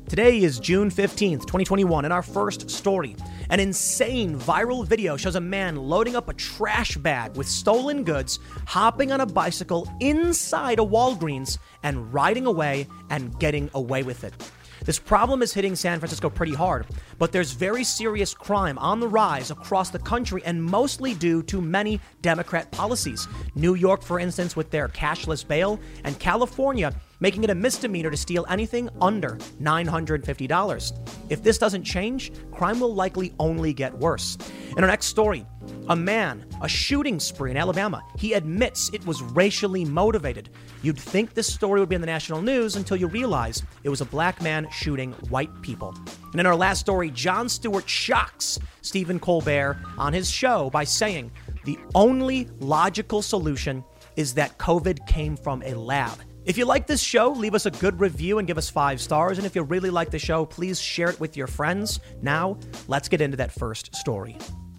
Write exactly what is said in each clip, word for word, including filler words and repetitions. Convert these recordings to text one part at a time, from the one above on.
Today is June fifteenth, twenty twenty-one, and our first story. An insane viral video shows a man loading up a trash bag with stolen goods, hopping on a bicycle inside a Walgreens, and riding away and getting away with it. This problem is hitting San Francisco pretty hard, but there's very serious crime on the rise across the country, and mostly due to many Democrat policies. New York, for instance, with their cashless bail, and California making it a misdemeanor to steal anything under nine hundred fifty dollars. If this doesn't change, crime will likely only get worse. In our next story, a man, a shooting spree in Alabama. He admits it was racially motivated. You'd think this story would be in the national news until you realize it was a black man shooting white people. And in our last story, Jon Stewart shocks Stephen Colbert on his show by saying the only logical solution is that COVID came from a lab. If you like this show, leave us a good review and give us five stars. And if you really like the show, please share it with your friends. Now, let's get into that first story.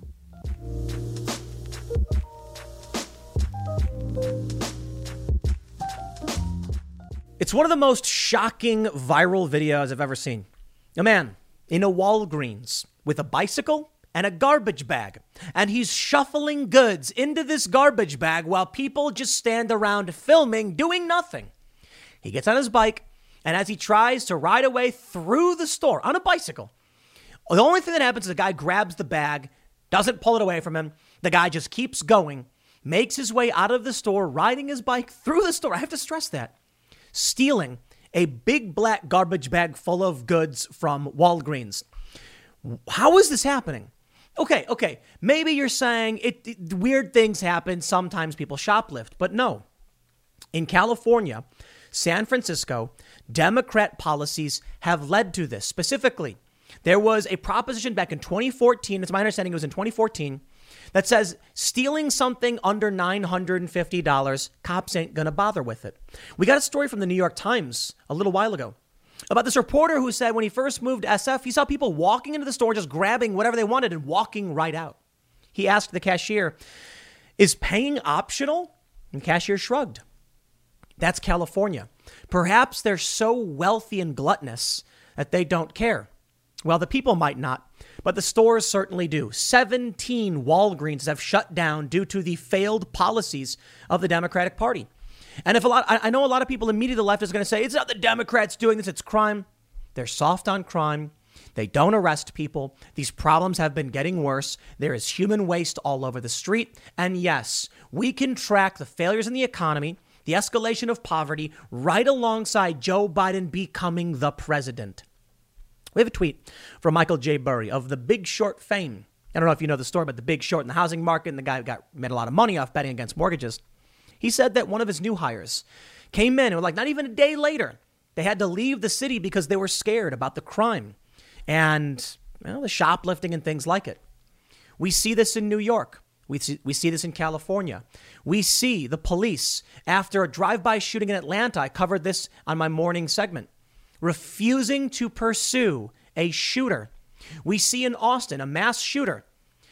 It's one of the most shocking viral videos I've ever seen. A man in a Walgreens with a bicycle and a garbage bag, and he's shuffling goods into this garbage bag while people just stand around filming, doing nothing. He gets on his bike, and as he tries to ride away through the store on a bicycle, the only thing that happens is the guy grabs the bag, doesn't pull it away from him. The guy just keeps going, makes his way out of the store, riding his bike through the store. I have to stress that. Stealing a big black garbage bag full of goods from Walgreens. How is this happening? Okay, okay. Maybe you're saying it, it weird things happen. Sometimes people shoplift, but no. In California, San Francisco, Democrat policies have led to this. Specifically, there was a proposition back in twenty fourteen. It's my understanding it was in twenty fourteen. That says stealing something under nine hundred fifty dollars, cops ain't going to bother with it. We got a story from the New York Times a little while ago about this reporter who said when he first moved to S F, he saw people walking into the store, just grabbing whatever they wanted and walking right out. He asked the cashier, is paying optional? And the cashier shrugged. That's California. Perhaps they're so wealthy and gluttonous that they don't care. Well, the people might not, but the stores certainly do. seventeen Walgreens have shut down due to the failed policies of the Democratic Party. And if a lot, I know a lot of people immediately to the left is going to say, it's not the Democrats doing this, it's crime. They're soft on crime. They don't arrest people. These problems have been getting worse. There is human waste all over the street. And yes, we can track the failures in the economy, the escalation of poverty, right alongside Joe Biden becoming the president. We have a tweet from Michael J. Burry of The Big Short fame. I don't know if you know the story about The Big Short and the housing market, and the guy got made a lot of money off betting against mortgages. He said that one of his new hires came in and like not even a day later, they had to leave the city because they were scared about the crime and you know, the shoplifting and things like it. We see this in New York. We see, we see this in California. We see the police after a drive-by shooting in Atlanta. I covered this on my morning segment. Refusing to pursue a shooter. We see in Austin a mass shooter.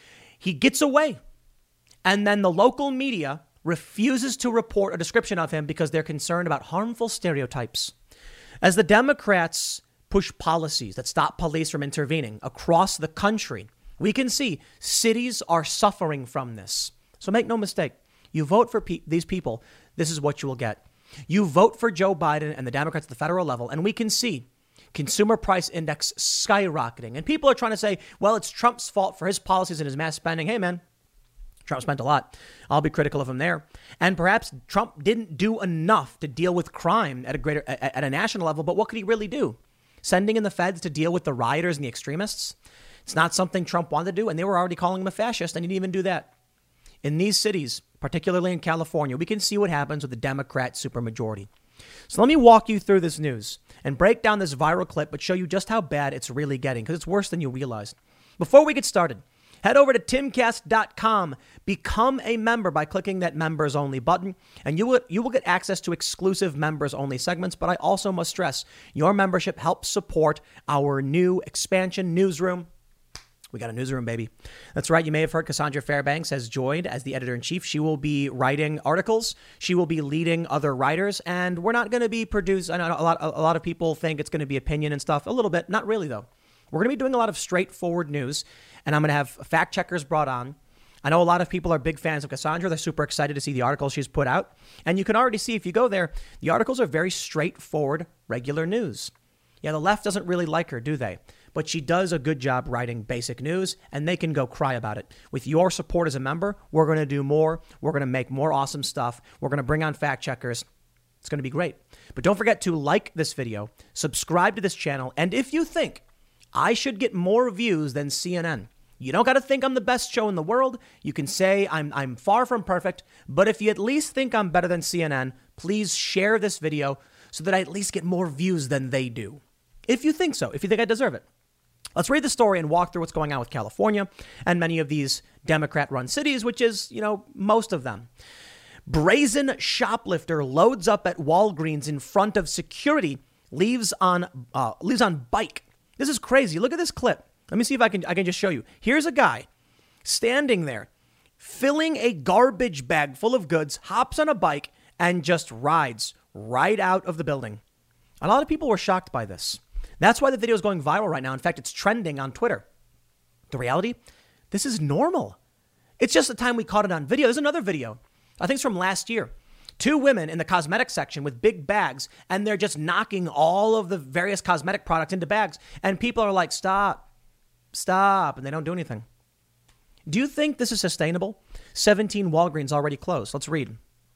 He gets away. And then the local media refuses to report a description of him because they're concerned about harmful stereotypes. As the Democrats push policies that stop police from intervening across the country, we can see cities are suffering from this. So make no mistake. You vote for pe- these people, this is what you will get. You vote for Joe Biden and the Democrats at the federal level, and we can see consumer price index skyrocketing. And people are trying to say, well, it's Trump's fault for his policies and his mass spending. Hey, man, Trump spent a lot. I'll be critical of him there. And perhaps Trump didn't do enough to deal with crime at a greater at a national level. But what could he really do? Sending in the feds to deal with the rioters and the extremists? It's not something Trump wanted to do. And they were already calling him a fascist, and he didn't even do that. In these cities, particularly in California, we can see what happens with the Democrat supermajority. So let me walk you through this news and break down this viral clip, but show you just how bad it's really getting, because it's worse than you realize. Before we get started, head over to timcast dot com, become a member by clicking that members only button, and you will, you will get access to exclusive members only segments. But I also must stress your membership helps support our new expansion newsroom, We got a newsroom, baby. That's right. You may have heard Cassandra Fairbanks has joined as the editor-in-chief. She will be writing articles. She will be leading other writers. And we're not going to be produced. I know a lot, a lot of people think it's going to be opinion and stuff. A little bit. Not really, though. We're going to be doing a lot of straightforward news. And I'm going to have fact checkers brought on. I know a lot of people are big fans of Cassandra. They're super excited to see the articles she's put out. And you can already see if you go there, the articles are very straightforward, regular news. Yeah, the left doesn't really like her, do they? But she does a good job writing basic news, and they can go cry about it. With your support as a member, we're going to do more. We're going to make more awesome stuff. We're going to bring on fact checkers. It's going to be great. But don't forget to like this video, subscribe to this channel, and if you think I should get more views than C N N, you don't got to think I'm the best show in the world. You can say I'm I'm far from perfect, but if you at least think I'm better than C N N, please share this video so that I at least get more views than they do. If you think so, if you think I deserve it. Let's read the story and walk through what's going on with California and many of these Democrat-run cities, which is, you know, most of them. Brazen shoplifter loads up at Walgreens in front of security, leaves on uh, leaves on bike. This is crazy. Look at this clip. Let me see if I can I can just show you. Here's a guy standing there, filling a garbage bag full of goods, hops on a bike, and just rides right out of the building. A lot of people were shocked by this. That's why the video is going viral right now. In fact, it's trending on Twitter. The reality, this is normal. It's just the time we caught it on video. There's another video. I think it's from last year. Two women in the cosmetic section with big bags, and they're just knocking all of the various cosmetic products into bags. And people are like, stop, stop. And they don't do anything. Do you think this is sustainable? seventeen Walgreens already closed. Let's read.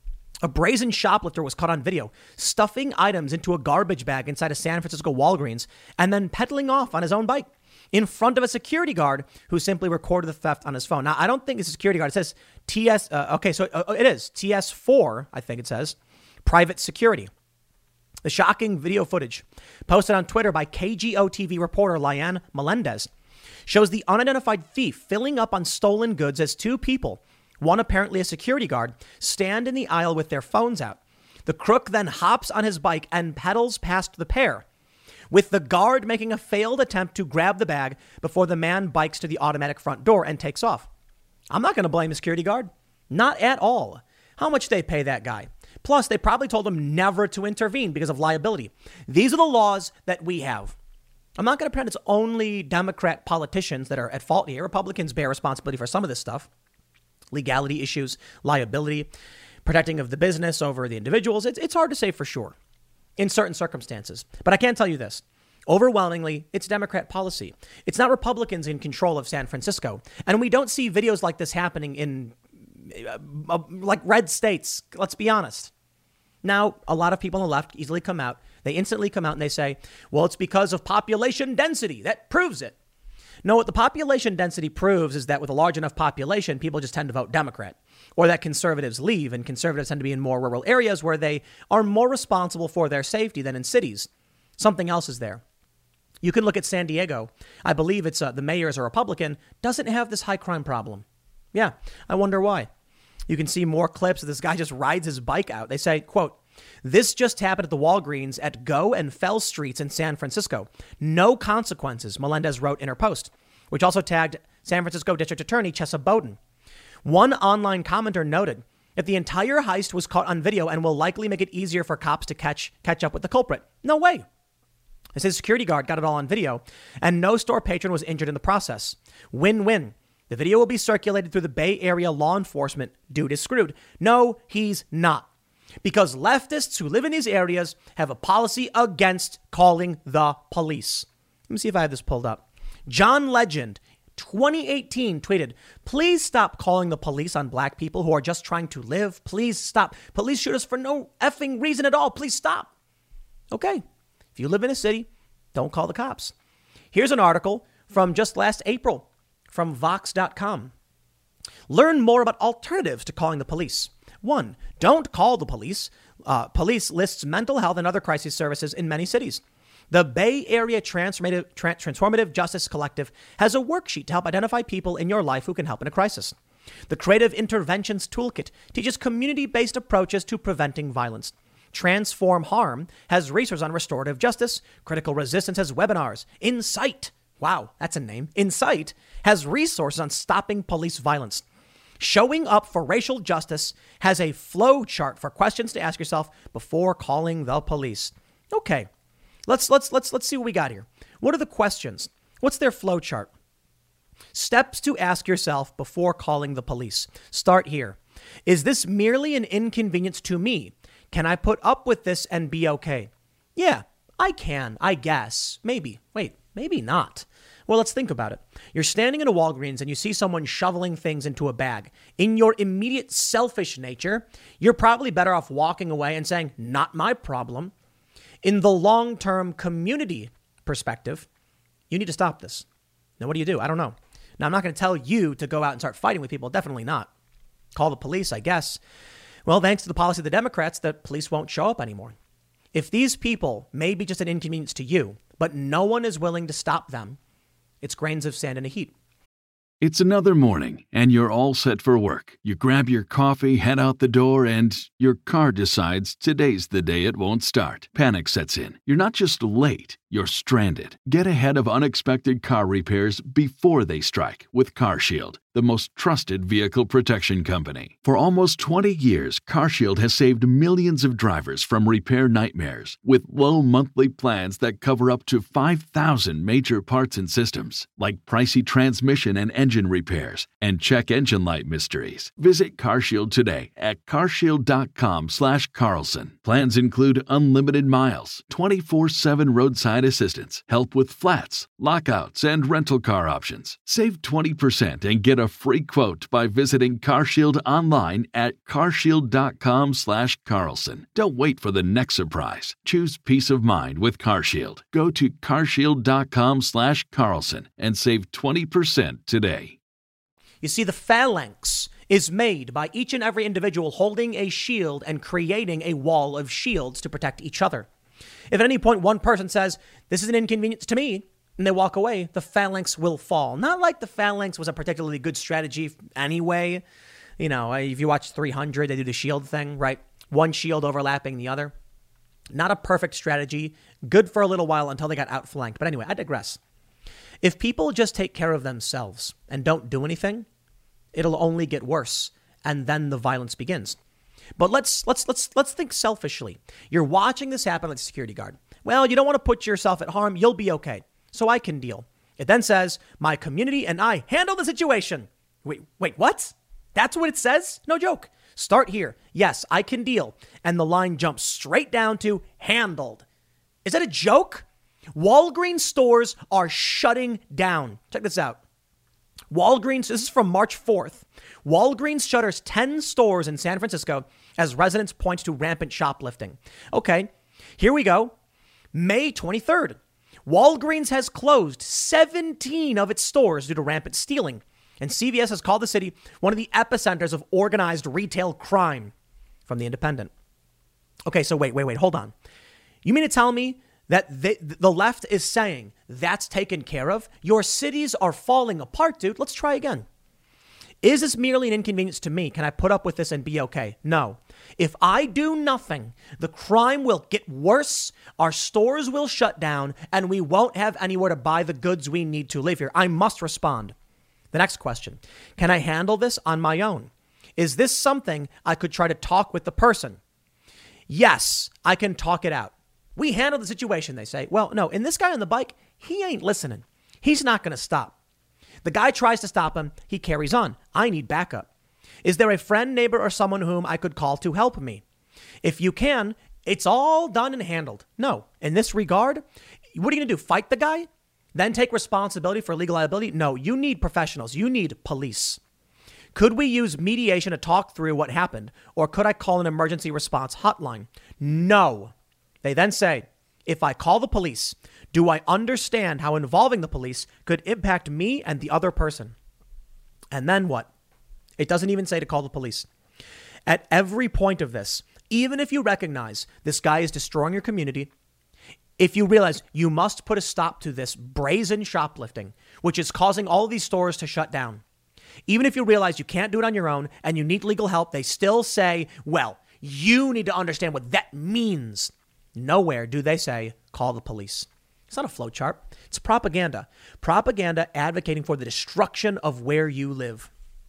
A brazen shoplifter was caught on video stuffing items into a garbage bag inside a San Francisco Walgreens and then pedaling off on his own bike in front of a security guard who simply recorded the theft on his phone. Now, I don't think it's a security guard. It says T S. Uh, okay, so uh, it is T S four, I think it says, private security. The shocking video footage posted on Twitter by K G O T V reporter Liane Melendez shows the unidentified thief filling up on stolen goods as two people, one apparently a security guard, stand in the aisle with their phones out. The crook then hops on his bike and pedals past the pair, with the guard making a failed attempt to grab the bag before the man bikes to the automatic front door and takes off. I'm not going to blame the security guard. Not at all. How much they pay that guy? Plus, they probably told him never to intervene because of liability. These are the laws that we have. I'm not going to pretend it's only Democrat politicians that are at fault here. Republicans bear responsibility for some of this stuff. Legality issues, liability, protecting of the business over the individuals. It's, it's hard to say for sure in certain circumstances. But I can tell you this. Overwhelmingly, it's Democrat policy. It's not Republicans in control of San Francisco. And we don't see videos like this happening in uh, uh, like red states. Let's be honest. Now, a lot of people on the left easily come out. They instantly come out and they say, well, it's because of population density. That proves it. No, what the population density proves is that with a large enough population, people just tend to vote Democrat, or that conservatives leave, and conservatives tend to be in more rural areas where they are more responsible for their safety than in cities. Something else is there. You can look at San Diego. I believe it's uh, the mayor is a Republican, doesn't have this high crime problem. Yeah, I wonder why. You can see more clips of this guy just rides his bike out. They say, quote, this just happened at the Walgreens at Go and Fell Streets in San Francisco. No consequences, Melendez wrote in her post, which also tagged San Francisco District Attorney Chesa Bowden. One online commenter noted that the entire heist was caught on video and will likely make it easier for cops to catch catch up with the culprit. No way. It says security guard got it all on video and no store patron was injured in the process. Win-win. The video will be circulated through the Bay Area law enforcement. Dude is screwed. No, he's not. Because leftists who live in these areas have a policy against calling the police. Let me see if I have this pulled up. John Legend, twenty eighteen, tweeted, please stop calling the police on black people who are just trying to live. Please stop. Police shoot us for no effing reason at all. Please stop. Okay. If you live in a city, don't call the cops. Here's an article from just last April from Vox dot com. Learn more about alternatives to calling the police. One, don't call the police. Uh, police lists mental health and other crisis services in many cities. The Bay Area Transformative, Tra- Transformative Justice Collective has a worksheet to help identify people in your life who can help in a crisis. The Creative Interventions Toolkit teaches community-based approaches to preventing violence. Transform Harm has resources on restorative justice. Critical Resistance has webinars. Incite wow, that's a name, Incite, has resources on stopping police violence. Showing Up for Racial Justice has a flow chart for questions to ask yourself before calling the police. Okay, let's let's let's let's see what we got here. What are the questions? What's their flow chart? Steps to ask yourself before calling the police. Start here. Is this merely an inconvenience to me? Can I put up with this and be okay? Yeah, I can, I guess. Maybe. Wait, maybe not. Well, let's think about it. You're standing in a Walgreens and you see someone shoveling things into a bag. In your immediate selfish nature, you're probably better off walking away and saying, not my problem. In the long-term community perspective, you need to stop this. Now, what do you do? I don't know. Now, I'm not going to tell you to go out and start fighting with people. Definitely not. Call the police, I guess. Well, thanks to the policy of the Democrats, the police won't show up anymore. If these people may be just an inconvenience to you, but no one is willing to stop them, it's grains of sand in a heap. It's another morning, and you're all set for work. You grab your coffee, head out the door, and your car decides today's the day it won't start. Panic sets in. You're not just late, you're stranded. Get ahead of unexpected car repairs before they strike with CarShield, the most trusted vehicle protection company. For almost twenty years, CarShield has saved millions of drivers from repair nightmares with low monthly plans that cover up to five thousand major parts and systems, like pricey transmission and engine repairs and check engine light mysteries. Visit CarShield today at carshield.com slash Carlson. Plans include unlimited miles, twenty-four seven roadside assistance, help with flats, lockouts, and rental car options. Save twenty percent and get a free quote by visiting CarShield online at carshield.com slash Carlson. Don't wait for the next surprise. Choose peace of mind with CarShield. Go to carshield.com slash Carlson and save twenty percent today. You see, the phalanx is made by each and every individual holding a shield and creating a wall of shields to protect each other. If at any point one person says, this is an inconvenience to me, and they walk away, the phalanx will fall. Not like the phalanx was a particularly good strategy anyway. You know, if you watch three hundred, they do the shield thing, right? One shield overlapping the other. Not a perfect strategy. Good for a little while until they got outflanked. But anyway, I digress. If people just take care of themselves and don't do anything, it'll only get worse. And then the violence begins. But let's let's let's let's think selfishly. You're watching this happen like a security guard. Well, you don't want to put yourself at harm. You'll be okay. So I can deal. It then says, my community and I handle the situation. Wait, wait, what? That's what it says? No joke. Start here. Yes, I can deal. And the line jumps straight down to handled. Is that a joke? Walgreens stores are shutting down. Check this out. Walgreens, this is from March fourth. Walgreens shutters ten stores in San Francisco as residents point to rampant shoplifting. Okay, here we go. May twenty-third. Walgreens has closed seventeen of its stores due to rampant stealing. And C V S has called the city one of the epicenters of organized retail crime. From The Independent. Okay, so wait, wait, wait, hold on. You mean to tell me that they, the left is saying that's taken care of? Your cities are falling apart, dude. Let's try again. Is this merely an inconvenience to me? Can I put up with this and be okay? No. If I do nothing, the crime will get worse, our stores will shut down, and we won't have anywhere to buy the goods we need to live here. I must respond. The next question. Can I handle this on my own? Is this something I could try to talk with the person? Yes, I can talk it out. We handle the situation, they say. Well, no, and this guy on the bike, he ain't listening. He's not going to stop. The guy tries to stop him. He carries on. I need backup. Is there a friend, neighbor, or someone whom I could call to help me? If you can, it's all done and handled. No, in this regard, what are you going to do? Fight the guy? Then take responsibility for legal liability? No, you need professionals. You need police. Could we use mediation to talk through what happened? Or could I call an emergency response hotline? No. They then say, if I call the police, do I understand how involving the police could impact me and the other person? And then what? It doesn't even say to call the police. At every point of this, even if you recognize this guy is destroying your community, if you realize you must put a stop to this brazen shoplifting, which is causing all of these stores to shut down, even if you realize you can't do it on your own and you need legal help, they still say, well, you need to understand what that means. Nowhere do they say, call the police. It's not a flowchart. It's propaganda. Propaganda advocating for the destruction of where you live.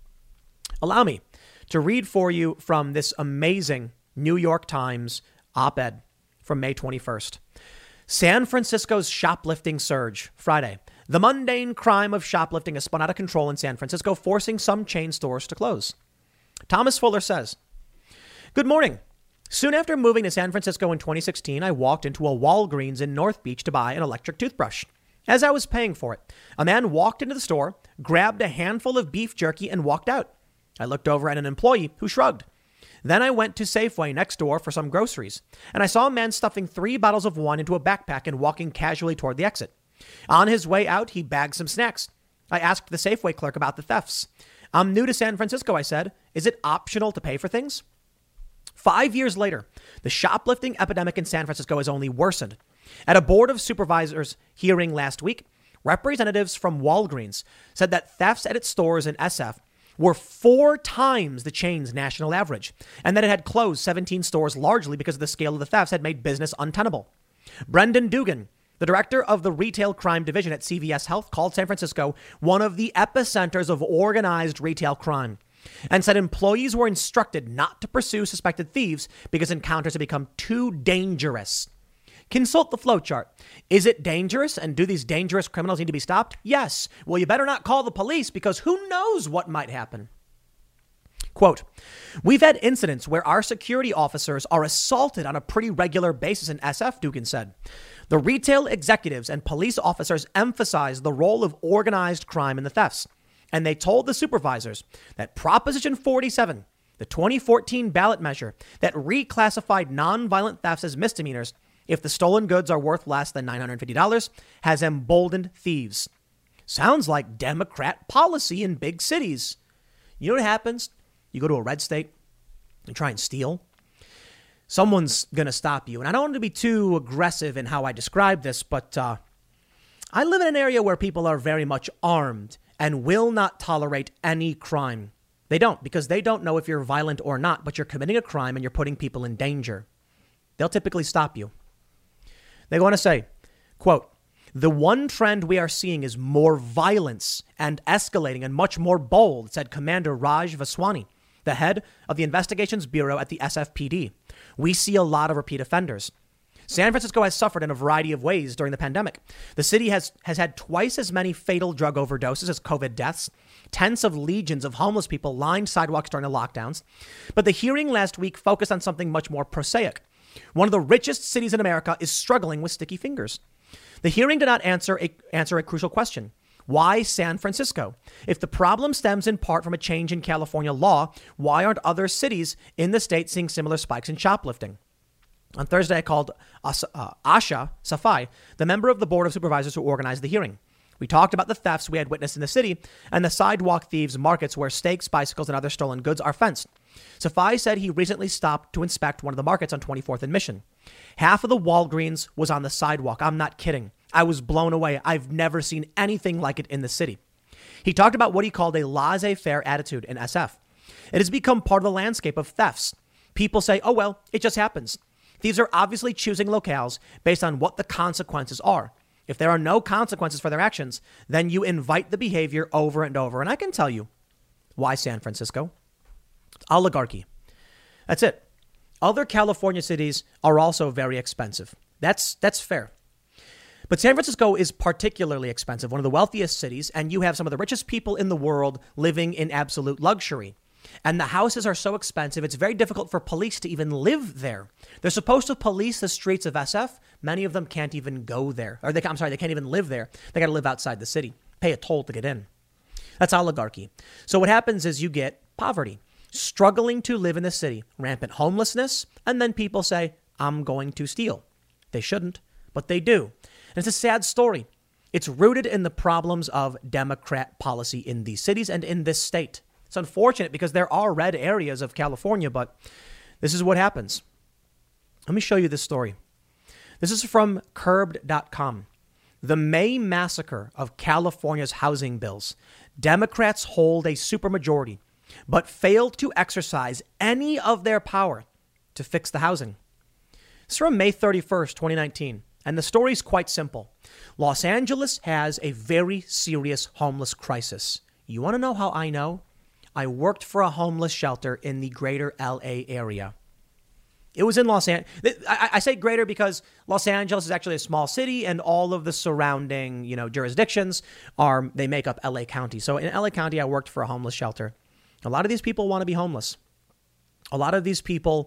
Allow me to read for you from this amazing New York Times op-ed from May twenty-first. San Francisco's shoplifting surge, Friday. The mundane crime of shoplifting has spun out of control in San Francisco, forcing some chain stores to close. Thomas Fuller says, "Good morning. Soon after moving to San Francisco in twenty sixteen, I walked into a Walgreens in North Beach to buy an electric toothbrush. As I was paying for it, a man walked into the store, grabbed a handful of beef jerky, and walked out. I looked over at an employee who shrugged. Then I went to Safeway next door for some groceries, and I saw a man stuffing three bottles of wine into a backpack and walking casually toward the exit. On his way out, he bagged some snacks. I asked the Safeway clerk about the thefts. I'm new to San Francisco, I said. Is it optional to pay for things? Five years later, the shoplifting epidemic in San Francisco has only worsened. At a Board of Supervisors hearing last week, representatives from Walgreens said that thefts at its stores in S F were four times the chain's national average, and that it had closed seventeen stores largely because the scale of the thefts had made business untenable. Brendan Dugan, the director of the Retail Crime Division at C V S Health, called San Francisco one of the epicenters of organized retail crime, and said employees were instructed not to pursue suspected thieves because encounters had become too dangerous. Consult the flowchart. Is it dangerous, and do these dangerous criminals need to be stopped? Yes. Well, you better not call the police because who knows what might happen. Quote, we've had incidents where our security officers are assaulted on a pretty regular basis in S F, Dugan said. The retail executives and police officers emphasized the role of organized crime in the thefts. And they told the supervisors that Proposition forty-seven, the twenty fourteen ballot measure that reclassified nonviolent thefts as misdemeanors if the stolen goods are worth less than nine hundred fifty dollars, has emboldened thieves. Sounds like Democrat policy in big cities. You know what happens? You go to a red state and try and steal. Someone's going to stop you. And I don't want to be too aggressive in how I describe this, but uh, I live in an area where people are very much armed and will not tolerate any crime. They don't, because they don't know if you're violent or not, but you're committing a crime and you're putting people in danger. They'll typically stop you. They want to say, quote, the one trend we are seeing is more violence and escalating and much more bold, said Commander Raj Vaswani, the head of the Investigations Bureau at the S F P D. We see a lot of repeat offenders. San Francisco has suffered in a variety of ways during the pandemic. The city has, has had twice as many fatal drug overdoses as COVID deaths. Tens of legions of homeless people lined sidewalks during the lockdowns. But the hearing last week focused on something much more prosaic. One of the richest cities in America is struggling with sticky fingers. The hearing did not answer a, answer a crucial question. Why San Francisco? If the problem stems in part from a change in California law, why aren't other cities in the state seeing similar spikes in shoplifting? On Thursday, I called As- uh, Asha Safai, the member of the Board of Supervisors who organized the hearing. We talked about the thefts we had witnessed in the city and the sidewalk thieves markets where steaks, bicycles, and other stolen goods are fenced. Safai said he recently stopped to inspect one of the markets on twenty-fourth and Mission. Half of the Walgreens was on the sidewalk. I'm not kidding. I was blown away. I've never seen anything like it in the city. He talked about what he called a laissez-faire attitude in S F. It has become part of the landscape of thefts. People say, oh, well, it just happens. Thieves are obviously choosing locales based on what the consequences are. If there are no consequences for their actions, then you invite the behavior over and over. And I can tell you why San Francisco. It's oligarchy. That's it. Other California cities are also very expensive. That's that's fair. But San Francisco is particularly expensive, one of the wealthiest cities, and you have some of the richest people in the world living in absolute luxury. And the houses are so expensive, it's very difficult for police to even live there. They're supposed to police the streets of S F. Many of them can't even go there. Or they, I'm sorry, they can't even live there. They got to live outside the city, pay a toll to get in. That's oligarchy. So what happens is you get poverty, struggling to live in the city, rampant homelessness, and then people say, I'm going to steal. They shouldn't, but they do. And it's a sad story. It's rooted in the problems of Democrat policy in these cities and in this state. It's unfortunate because there are red areas of California, but this is what happens. Let me show you this story. This is from curbed dot com. The May massacre of California's housing bills. Democrats hold a supermajority, but failed to exercise any of their power to fix the housing. This is from May thirty-first, twenty nineteen. And the story's quite simple. Los Angeles has a very serious homeless crisis. You want to know how I know? I worked for a homeless shelter in the greater L A area. It was in Los Angeles. I, I say greater because Los Angeles is actually a small city, and all of the surrounding, you know, jurisdictions are, they make up L A County. So in L A County, I worked for a homeless shelter. A lot of these people want to be homeless. A lot of these people,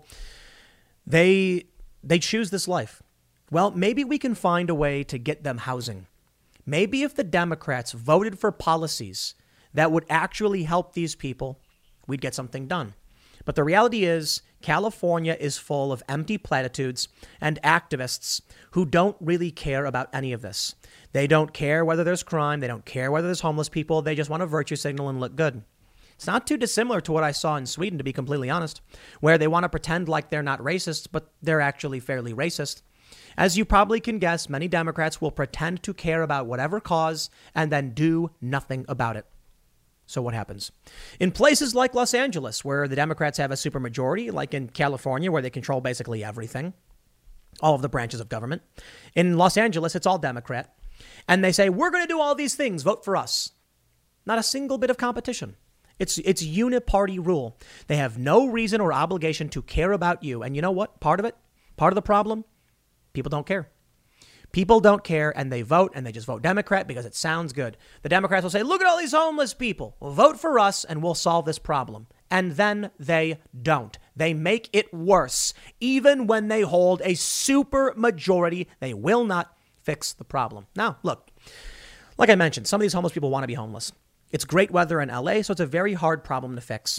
they they choose this life. Well, maybe we can find a way to get them housing. Maybe if the Democrats voted for policies that would actually help these people, we'd get something done. But the reality is, California is full of empty platitudes and activists who don't really care about any of this. They don't care whether there's crime. They don't care whether there's homeless people. They just want to virtue signal and look good. It's not too dissimilar to what I saw in Sweden, to be completely honest, where they want to pretend like they're not racist, but they're actually fairly racist. As you probably can guess, many Democrats will pretend to care about whatever cause and then do nothing about it. So what happens? In places like Los Angeles, where the Democrats have a supermajority, like in California, where they control basically everything, all of the branches of government. In Los Angeles, it's all Democrat. And they say, we're going to do all these things. Vote for us. Not a single bit of competition. It's it's uniparty rule. They have no reason or obligation to care about you. And you know what? Part of it, part of the problem, people don't care. People don't care, and they vote, and they just vote Democrat because it sounds good. The Democrats will say, look at all these homeless people. Well, vote for us, and we'll solve this problem. And then they don't. They make it worse. Even when they hold a super majority, they will not fix the problem. Now, look, like I mentioned, some of these homeless people want to be homeless. It's great weather in L A, so it's a very hard problem to fix.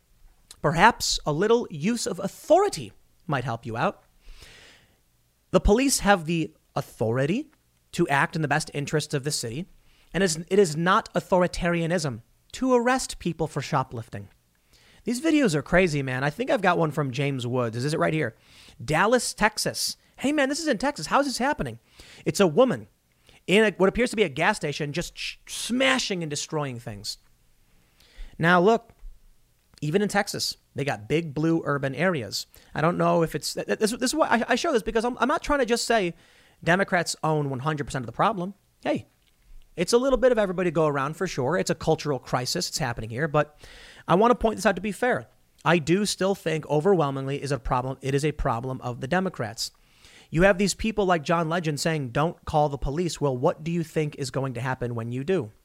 Perhaps a little use of authority might help you out. The police have the authority to act in the best interests of the city, and it is not authoritarianism to arrest people for shoplifting. These videos are crazy, man. I think I've got one from James Woods. Is it right here? Dallas, Texas. Hey, man, this is in Texas. How is this happening? It's a woman in a, what appears to be a gas station, just sh- smashing and destroying things. Now, look, even in Texas, they got big blue urban areas. I don't know if it's this, this is why I, I show this, because I'm, I'm not trying to just say Democrats own one hundred percent of the problem. Hey, it's a little bit of everybody go around for sure. It's a cultural crisis. It's happening here. But I want to point this out to be fair. I do still think overwhelmingly is a problem. It is a problem of the Democrats. You have these people like John Legend saying, don't call the police. Well, what do you think is going to happen when you do?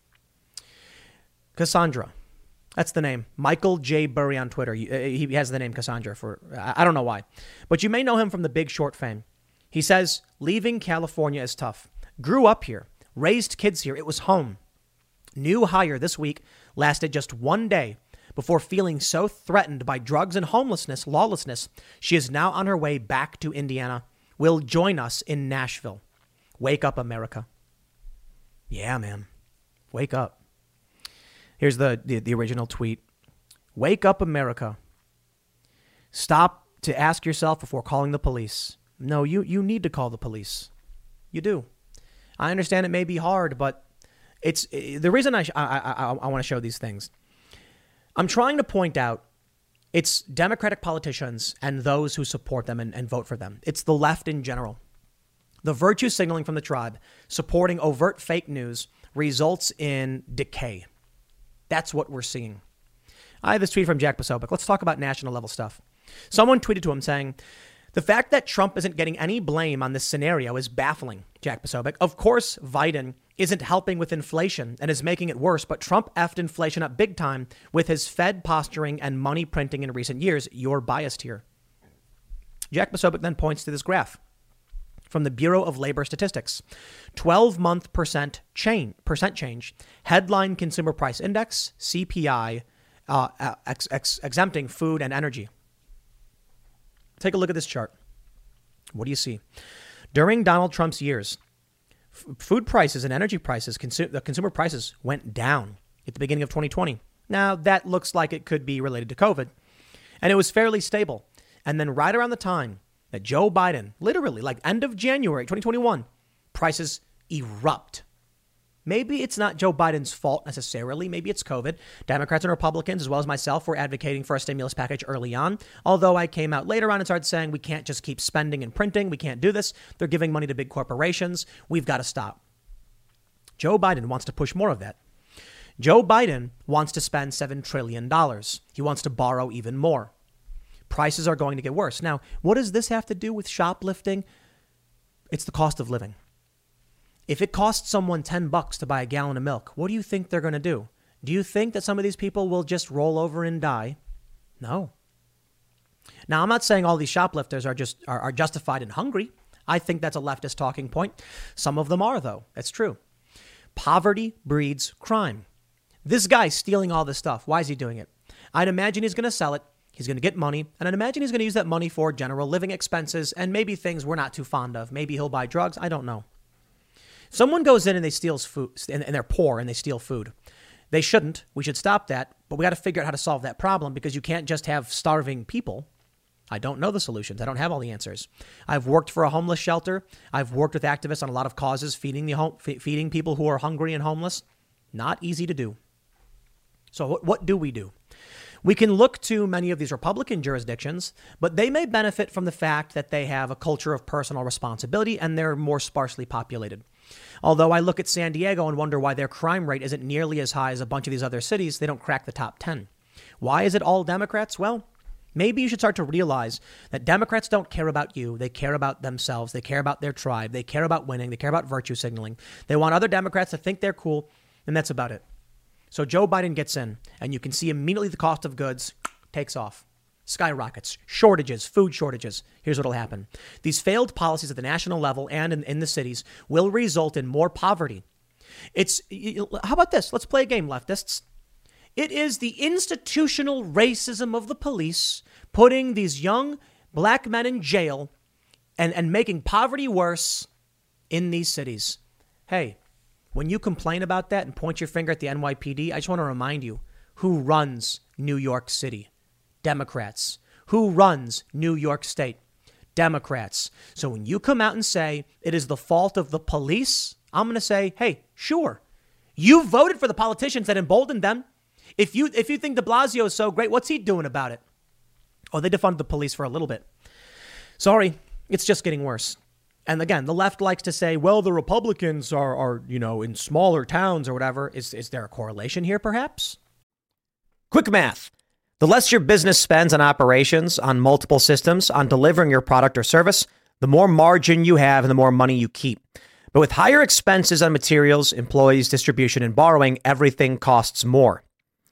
Cassandra. That's the name. Michael J. Burry on Twitter. He has the name Cassandra for, I don't know why, but you may know him from The Big Short fame. He says, leaving California is tough. Grew up here, raised kids here. It was home. New hire this week lasted just one day before feeling so threatened by drugs and homelessness, lawlessness. She is now on her way back to Indiana. Will join us in Nashville. Wake up, America. Yeah, man. Wake up. Here's the, the, the original tweet. Wake up, America. Stop to ask yourself before calling the police. No, you, you need to call the police. You do. I understand it may be hard, but it's the reason I, I, I, I want to show these things. I'm trying to point out it's Democratic politicians and those who support them and, and vote for them. It's the left in general. The virtue signaling from the tribe supporting overt fake news results in decay. That's what we're seeing. I have this tweet from Jack Posobiec. Let's talk about national level stuff. Someone tweeted to him saying, the fact that Trump isn't getting any blame on this scenario is baffling, Jack Posobiec. Of course, Biden isn't helping with inflation and is making it worse, but Trump effed inflation up big time with his Fed posturing and money printing in recent years. You're biased here. Jack Posobiec then points to this graph from the Bureau of Labor Statistics. twelve-month percent change, percent change, headline consumer price index, C P I, uh, ex- ex- exempting food and energy. Take a look at this chart. What do you see? During Donald Trump's years, f- food prices and energy prices, consu- the consumer prices went down at the beginning of twenty twenty. Now, that looks like it could be related to COVID, and it was fairly stable. And then right around the time that Joe Biden, literally like end of January twenty twenty-one, prices erupt. Maybe it's not Joe Biden's fault necessarily. Maybe it's COVID. Democrats and Republicans, as well as myself, were advocating for a stimulus package early on. Although I came out later on and started saying we can't just keep spending and printing. We can't do this. They're giving money to big corporations. We've got to stop. Joe Biden wants to push more of that. Joe Biden wants to spend seven trillion dollars. He wants to borrow even more. Prices are going to get worse. Now, what does this have to do with shoplifting? It's the cost of living. If it costs someone ten bucks to buy a gallon of milk, what do you think they're going to do? Do you think that some of these people will just roll over and die? No. Now, I'm not saying all these shoplifters are just are, are justified and hungry. I think that's a leftist talking point. Some of them are, though. That's true. Poverty breeds crime. This guy's stealing all this stuff. Why is he doing it? I'd imagine he's going to sell it. He's going to get money. And I'd imagine he's going to use that money for general living expenses and maybe things we're not too fond of. Maybe he'll buy drugs. I don't know. Someone goes in and they steal food and they're poor and they steal food. They shouldn't. We should stop that. But we got to figure out how to solve that problem because you can't just have starving people. I don't know the solutions. I don't have all the answers. I've worked for a homeless shelter. I've worked with activists on a lot of causes, feeding the home, feeding people who are hungry and homeless. Not easy to do. So what, what do we do? We can look to many of these Republican jurisdictions, but they may benefit from the fact that they have a culture of personal responsibility and they're more sparsely populated. Although I look at San Diego and wonder why their crime rate isn't nearly as high as a bunch of these other cities. They don't crack the top ten. Why is it all Democrats? Well, maybe you should start to realize that Democrats don't care about you. They care about themselves. They care about their tribe. They care about winning. They care about virtue signaling. They want other Democrats to think they're cool, and that's about it. So Joe Biden gets in, and you can see immediately the cost of goods takes off. Skyrockets, shortages, food shortages. Here's what will happen. These failed policies at the national level and in, in the cities will result in more poverty. It's how about this? Let's play a game, leftists. It is the institutional racism of the police putting these young black men in jail and, and making poverty worse in these cities. Hey, when you complain about that and point your finger at the N Y P D, I just want to remind you who runs New York City. Democrats. Who runs New York State? Democrats. So when you come out and say it is the fault of the police, I'm going to say, hey, sure. You voted for the politicians that emboldened them. If you if you think de Blasio is so great, what's he doing about it? Oh, they defunded the police for a little bit. Sorry, it's just getting worse. And again, the left likes to say, well, the Republicans are, are you know, in smaller towns or whatever. Is, is there a correlation here, perhaps? Quick math. The less your business spends on operations, on multiple systems, on delivering your product or service, the more margin you have and the more money you keep. But with higher expenses on materials, employees, distribution, and borrowing, everything costs more.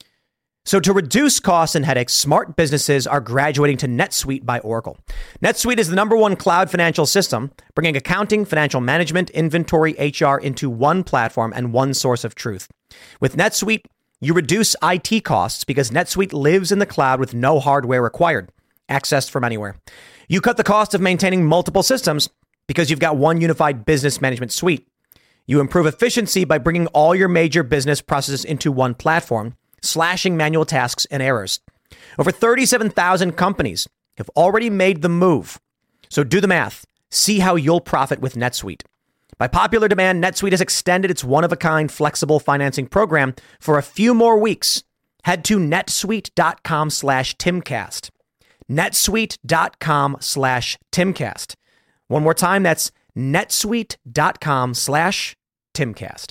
So to reduce costs and headaches, smart businesses are graduating to NetSuite by Oracle. NetSuite is the number one cloud financial system, bringing accounting, financial management, inventory, H R into one platform and one source of truth. With NetSuite, you reduce I T costs because NetSuite lives in the cloud with no hardware required, accessed from anywhere. You cut the cost of maintaining multiple systems because you've got one unified business management suite. You improve efficiency by bringing all your major business processes into one platform, slashing manual tasks and errors. Over thirty-seven thousand companies have already made the move. So do the math. See how you'll profit with NetSuite. By popular demand, NetSuite has extended its one-of-a-kind flexible financing program for a few more weeks. Head to netsuite.com slash Timcast. netsuite.com slash Timcast. One more time, that's netsuite.com slash Timcast.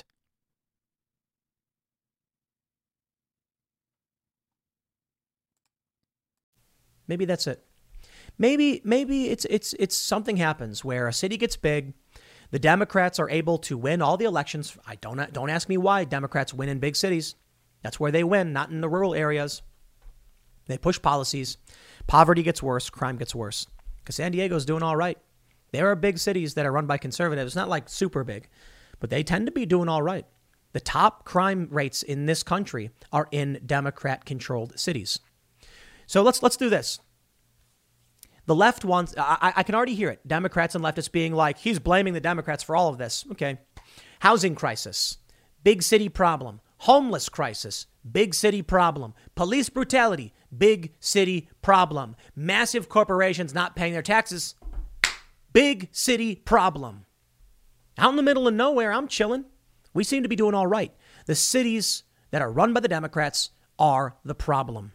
Maybe that's it. Maybe maybe it's it's it's something happens where a city gets big. The Democrats are able to win all the elections. I don't don't ask me why Democrats win in big cities. That's where they win, not in the rural areas. They push policies. Poverty gets worse. Crime gets worse. Because San Diego's doing all right. There are big cities that are run by conservatives, not like super big, but they tend to be doing all right. The top crime rates in this country are in Democrat-controlled cities. So let's let's do this. The left wants, I, I can already hear it. Democrats and leftists being like, he's blaming the Democrats for all of this. Okay. Housing crisis, big city problem. Homeless crisis, big city problem. Police brutality, big city problem. Massive corporations not paying their taxes, big city problem. Out in the middle of nowhere, I'm chilling. We seem to be doing all right. The cities that are run by the Democrats are the problem.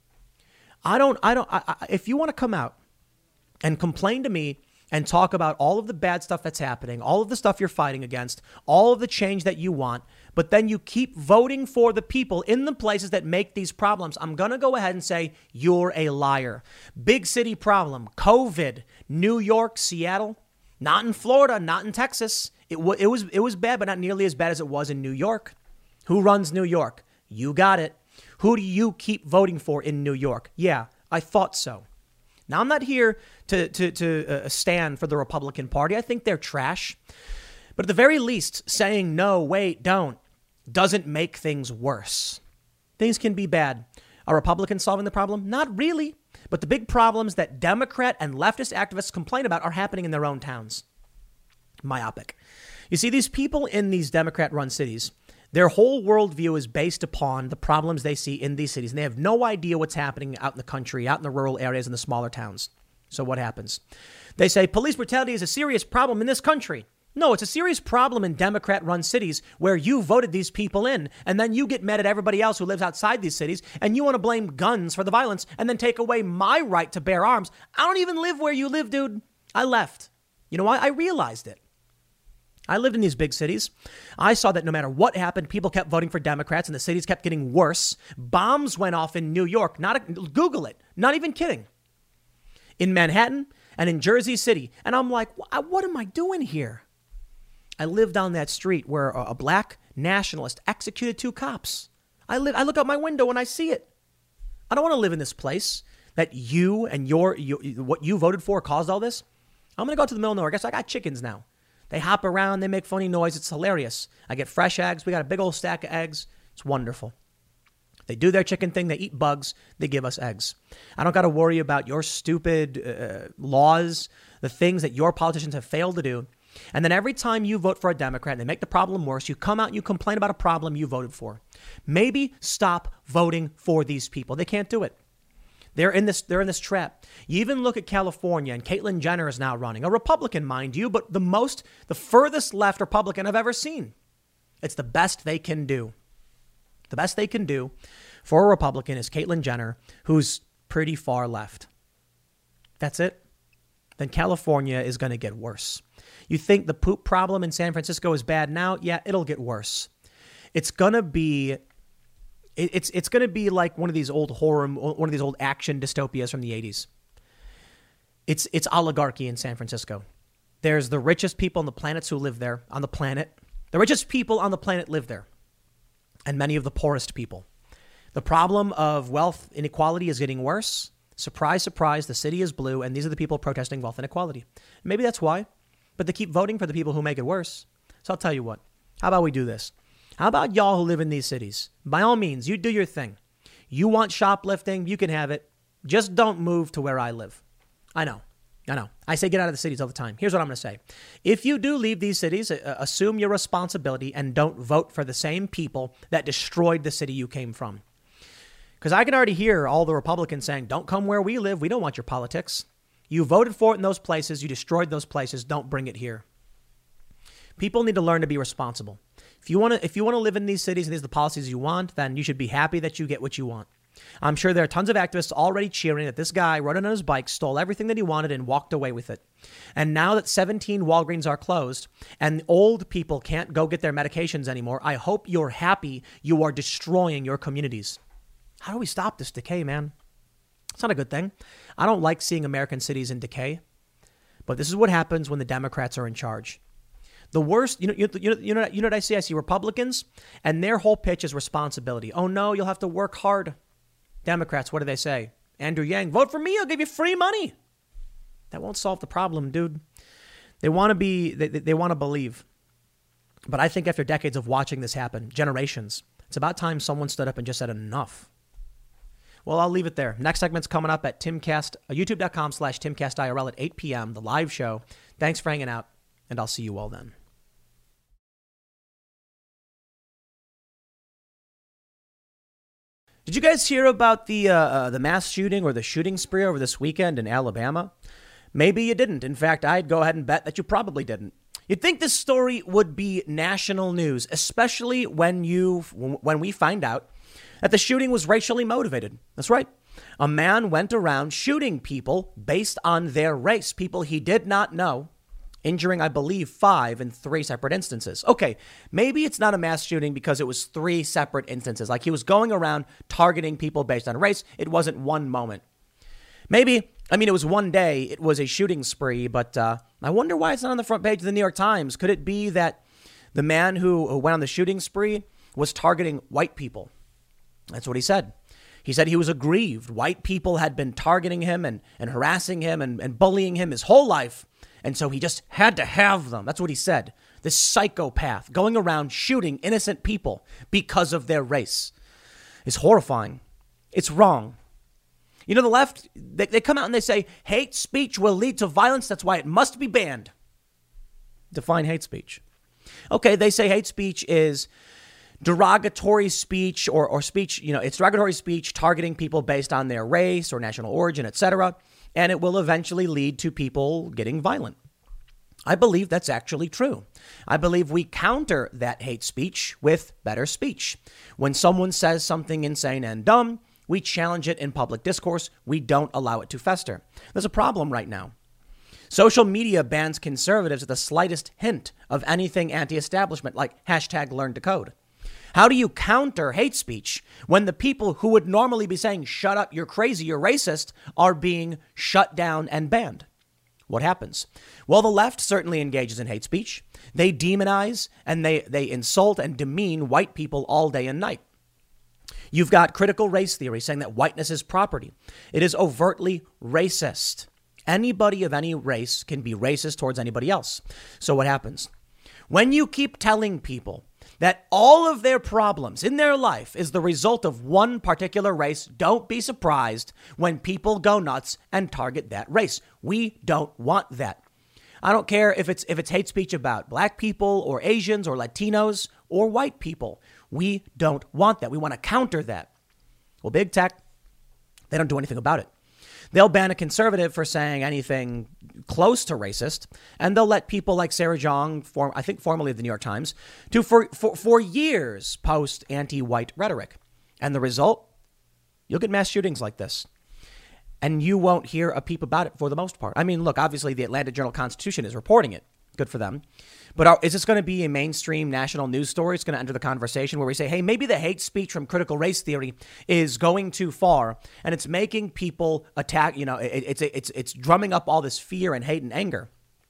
I don't, I don't, I, I, if you want to come out and complain to me and talk about all of the bad stuff that's happening, all of the stuff you're fighting against, all of the change that you want, but then you keep voting for the people in the places that make these problems, I'm going to go ahead and say you're a liar. Big city problem, COVID, New York, Seattle, not in Florida, not in Texas. It, w- it was, it was bad, but not nearly as bad as it was in New York. Who runs New York? You got it. Who do you keep voting for in New York? Yeah, I thought so. Now, I'm not here to to to uh, stand for the Republican Party. I think they're trash. But at the very least, saying no, wait, don't, doesn't make things worse. Things can be bad. Are Republicans solving the problem? Not really. But the big problems that Democrat and leftist activists complain about are happening in their own towns. Myopic. You see, these people in these Democrat-run cities, their whole worldview is based upon the problems they see in these cities. And they have no idea what's happening out in the country, out in the rural areas, in the smaller towns. So what happens? They say police brutality is a serious problem in this country. No, it's a serious problem in Democrat-run cities where you voted these people in. And then you get mad at everybody else who lives outside these cities. And you want to blame guns for the violence and then take away my right to bear arms. I don't even live where you live, dude. I left. You know why? I realized it. I lived in these big cities. I saw that no matter what happened, people kept voting for Democrats and the cities kept getting worse. Bombs went off in New York. Not a, Google it. Not even kidding. In Manhattan and in Jersey City. And I'm like, what am I doing here? I lived down that street where a black nationalist executed two cops. I live. I look out my window and I see it. I don't want to live in this place that you and your, your what you voted for caused all this. I'm going to go to the middle of nowhere. Guess I got chickens now. They hop around. They make funny noise. It's hilarious. I get fresh eggs. We got a big old stack of eggs. It's wonderful. They do their chicken thing. They eat bugs. They give us eggs. I don't got to worry about your stupid uh, laws, the things that your politicians have failed to do. And then every time you vote for a Democrat and they make the problem worse, you come out and you complain about a problem you voted for. Maybe stop voting for these people. They can't do it. They're in this, they're in this trap. You even look at California, and Caitlyn Jenner is now running, a Republican, mind you, but the most, the furthest left Republican I've ever seen. It's the best they can do. The best they can do for a Republican is Caitlyn Jenner, who's pretty far left. That's it. Then California is going to get worse. You think the poop problem in San Francisco is bad now? Yeah, it'll get worse. It's going to be It's it's going to be like one of these old horror, one of these old action dystopias from the eighties. It's it's oligarchy in San Francisco. There's the richest people on the planet who live there, on the planet. The richest people on the planet live there, and many of the poorest people. The problem of wealth inequality is getting worse. Surprise, surprise, the city is blue, and these are the people protesting wealth inequality. Maybe that's why, but they keep voting for the people who make it worse. So I'll tell you what. How about we do this? How about y'all who live in these cities? By all means, you do your thing. You want shoplifting, you can have it. Just don't move to where I live. I know. I know. I say get out of the cities all the time. Here's what I'm going to say. If you do leave these cities, uh, assume your responsibility and don't vote for the same people that destroyed the city you came from. Because I can already hear all the Republicans saying, don't come where we live. We don't want your politics. You voted for it in those places. You destroyed those places. Don't bring it here. People need to learn to be responsible. If you want to, if you want to live in these cities and these are the policies you want, then you should be happy that you get what you want. I'm sure there are tons of activists already cheering that this guy rode on his bike, stole everything that he wanted and walked away with it. And now that seventeen Walgreens are closed and old people can't go get their medications anymore, I hope you're happy you are destroying your communities. How do we stop this decay, man? It's not a good thing. I don't like seeing American cities in decay, but this is what happens when the Democrats are in charge. The worst, you know, you, you know, you know, you know what I see? I see Republicans and their whole pitch is responsibility. Oh, no, you'll have to work hard. Democrats, what do they say? Andrew Yang, vote for me. I'll give you free money. That won't solve the problem, dude. They want to be, they, they want to believe. But I think after decades of watching this happen, generations, it's about time someone stood up and just said enough. Well, I'll leave it there. Next segment's coming up at Timcast, uh, youtube.com slash TimcastIRL at eight p.m., the live show. Thanks for hanging out, and I'll see you all then. Did you guys hear about the uh, uh, the mass shooting or the shooting spree over this weekend in Alabama? Maybe you didn't. In fact, I'd go ahead and bet that you probably didn't. You'd think this story would be national news, especially when you when we find out that the shooting was racially motivated. That's right. A man went around shooting people based on their race, people he did not know, injuring, I believe, five in three separate instances. Okay, maybe it's not a mass shooting because it was three separate instances. Like he was going around targeting people based on race. It wasn't one moment. Maybe, I mean, it was one day. It was a shooting spree, but uh, I wonder why it's not on the front page of the New York Times. Could it be that the man who, who went on the shooting spree was targeting white people? That's what he said. He said he was aggrieved. White people had been targeting him and, and harassing him and, and bullying him his whole life. And so he just had to have them. That's what he said. This psychopath going around shooting innocent people because of their race is horrifying. It's wrong. You know, the left, they, they come out and they say hate speech will lead to violence. That's why it must be banned. Define hate speech. Okay, they say hate speech is derogatory speech or, or speech, you know, it's derogatory speech targeting people based on their race or national origin, et cetera. And it will eventually lead to people getting violent. I believe that's actually true. I believe we counter that hate speech with better speech. When someone says something insane and dumb, we challenge it in public discourse. We don't allow it to fester. There's a problem right now. Social media bans conservatives at the slightest hint of anything anti-establishment, like hashtag learn to code. How do you counter hate speech when the people who would normally be saying, shut up, you're crazy, you're racist, are being shut down and banned? What happens? Well, the left certainly engages in hate speech. They demonize and they, they insult and demean white people all day and night. You've got critical race theory saying that whiteness is property. It is overtly racist. Anybody of any race can be racist towards anybody else. So what happens? When you keep telling people that all of their problems in their life is the result of one particular race, don't be surprised when people go nuts and target that race. We don't want that. I don't care if it's if it's hate speech about black people or Asians or Latinos or white people. We don't want that. We want to counter that. Well, big tech, they don't do anything about it. They'll ban a conservative for saying anything close to racist, and they'll let people like Sarah Jeong, form, I think formerly of the New York Times, to for, for, for years post anti-white rhetoric. And the result? You'll get mass shootings like this. And you won't hear a peep about it for the most part. I mean, look, obviously the Atlanta Journal-Constitution is reporting it. Good for them. But are, is this going to be a mainstream national news story? It's going to enter the conversation where we say, hey, maybe the hate speech from critical race theory is going too far and it's making people attack. You know, it, it's it's it's drumming up all this fear and hate and anger.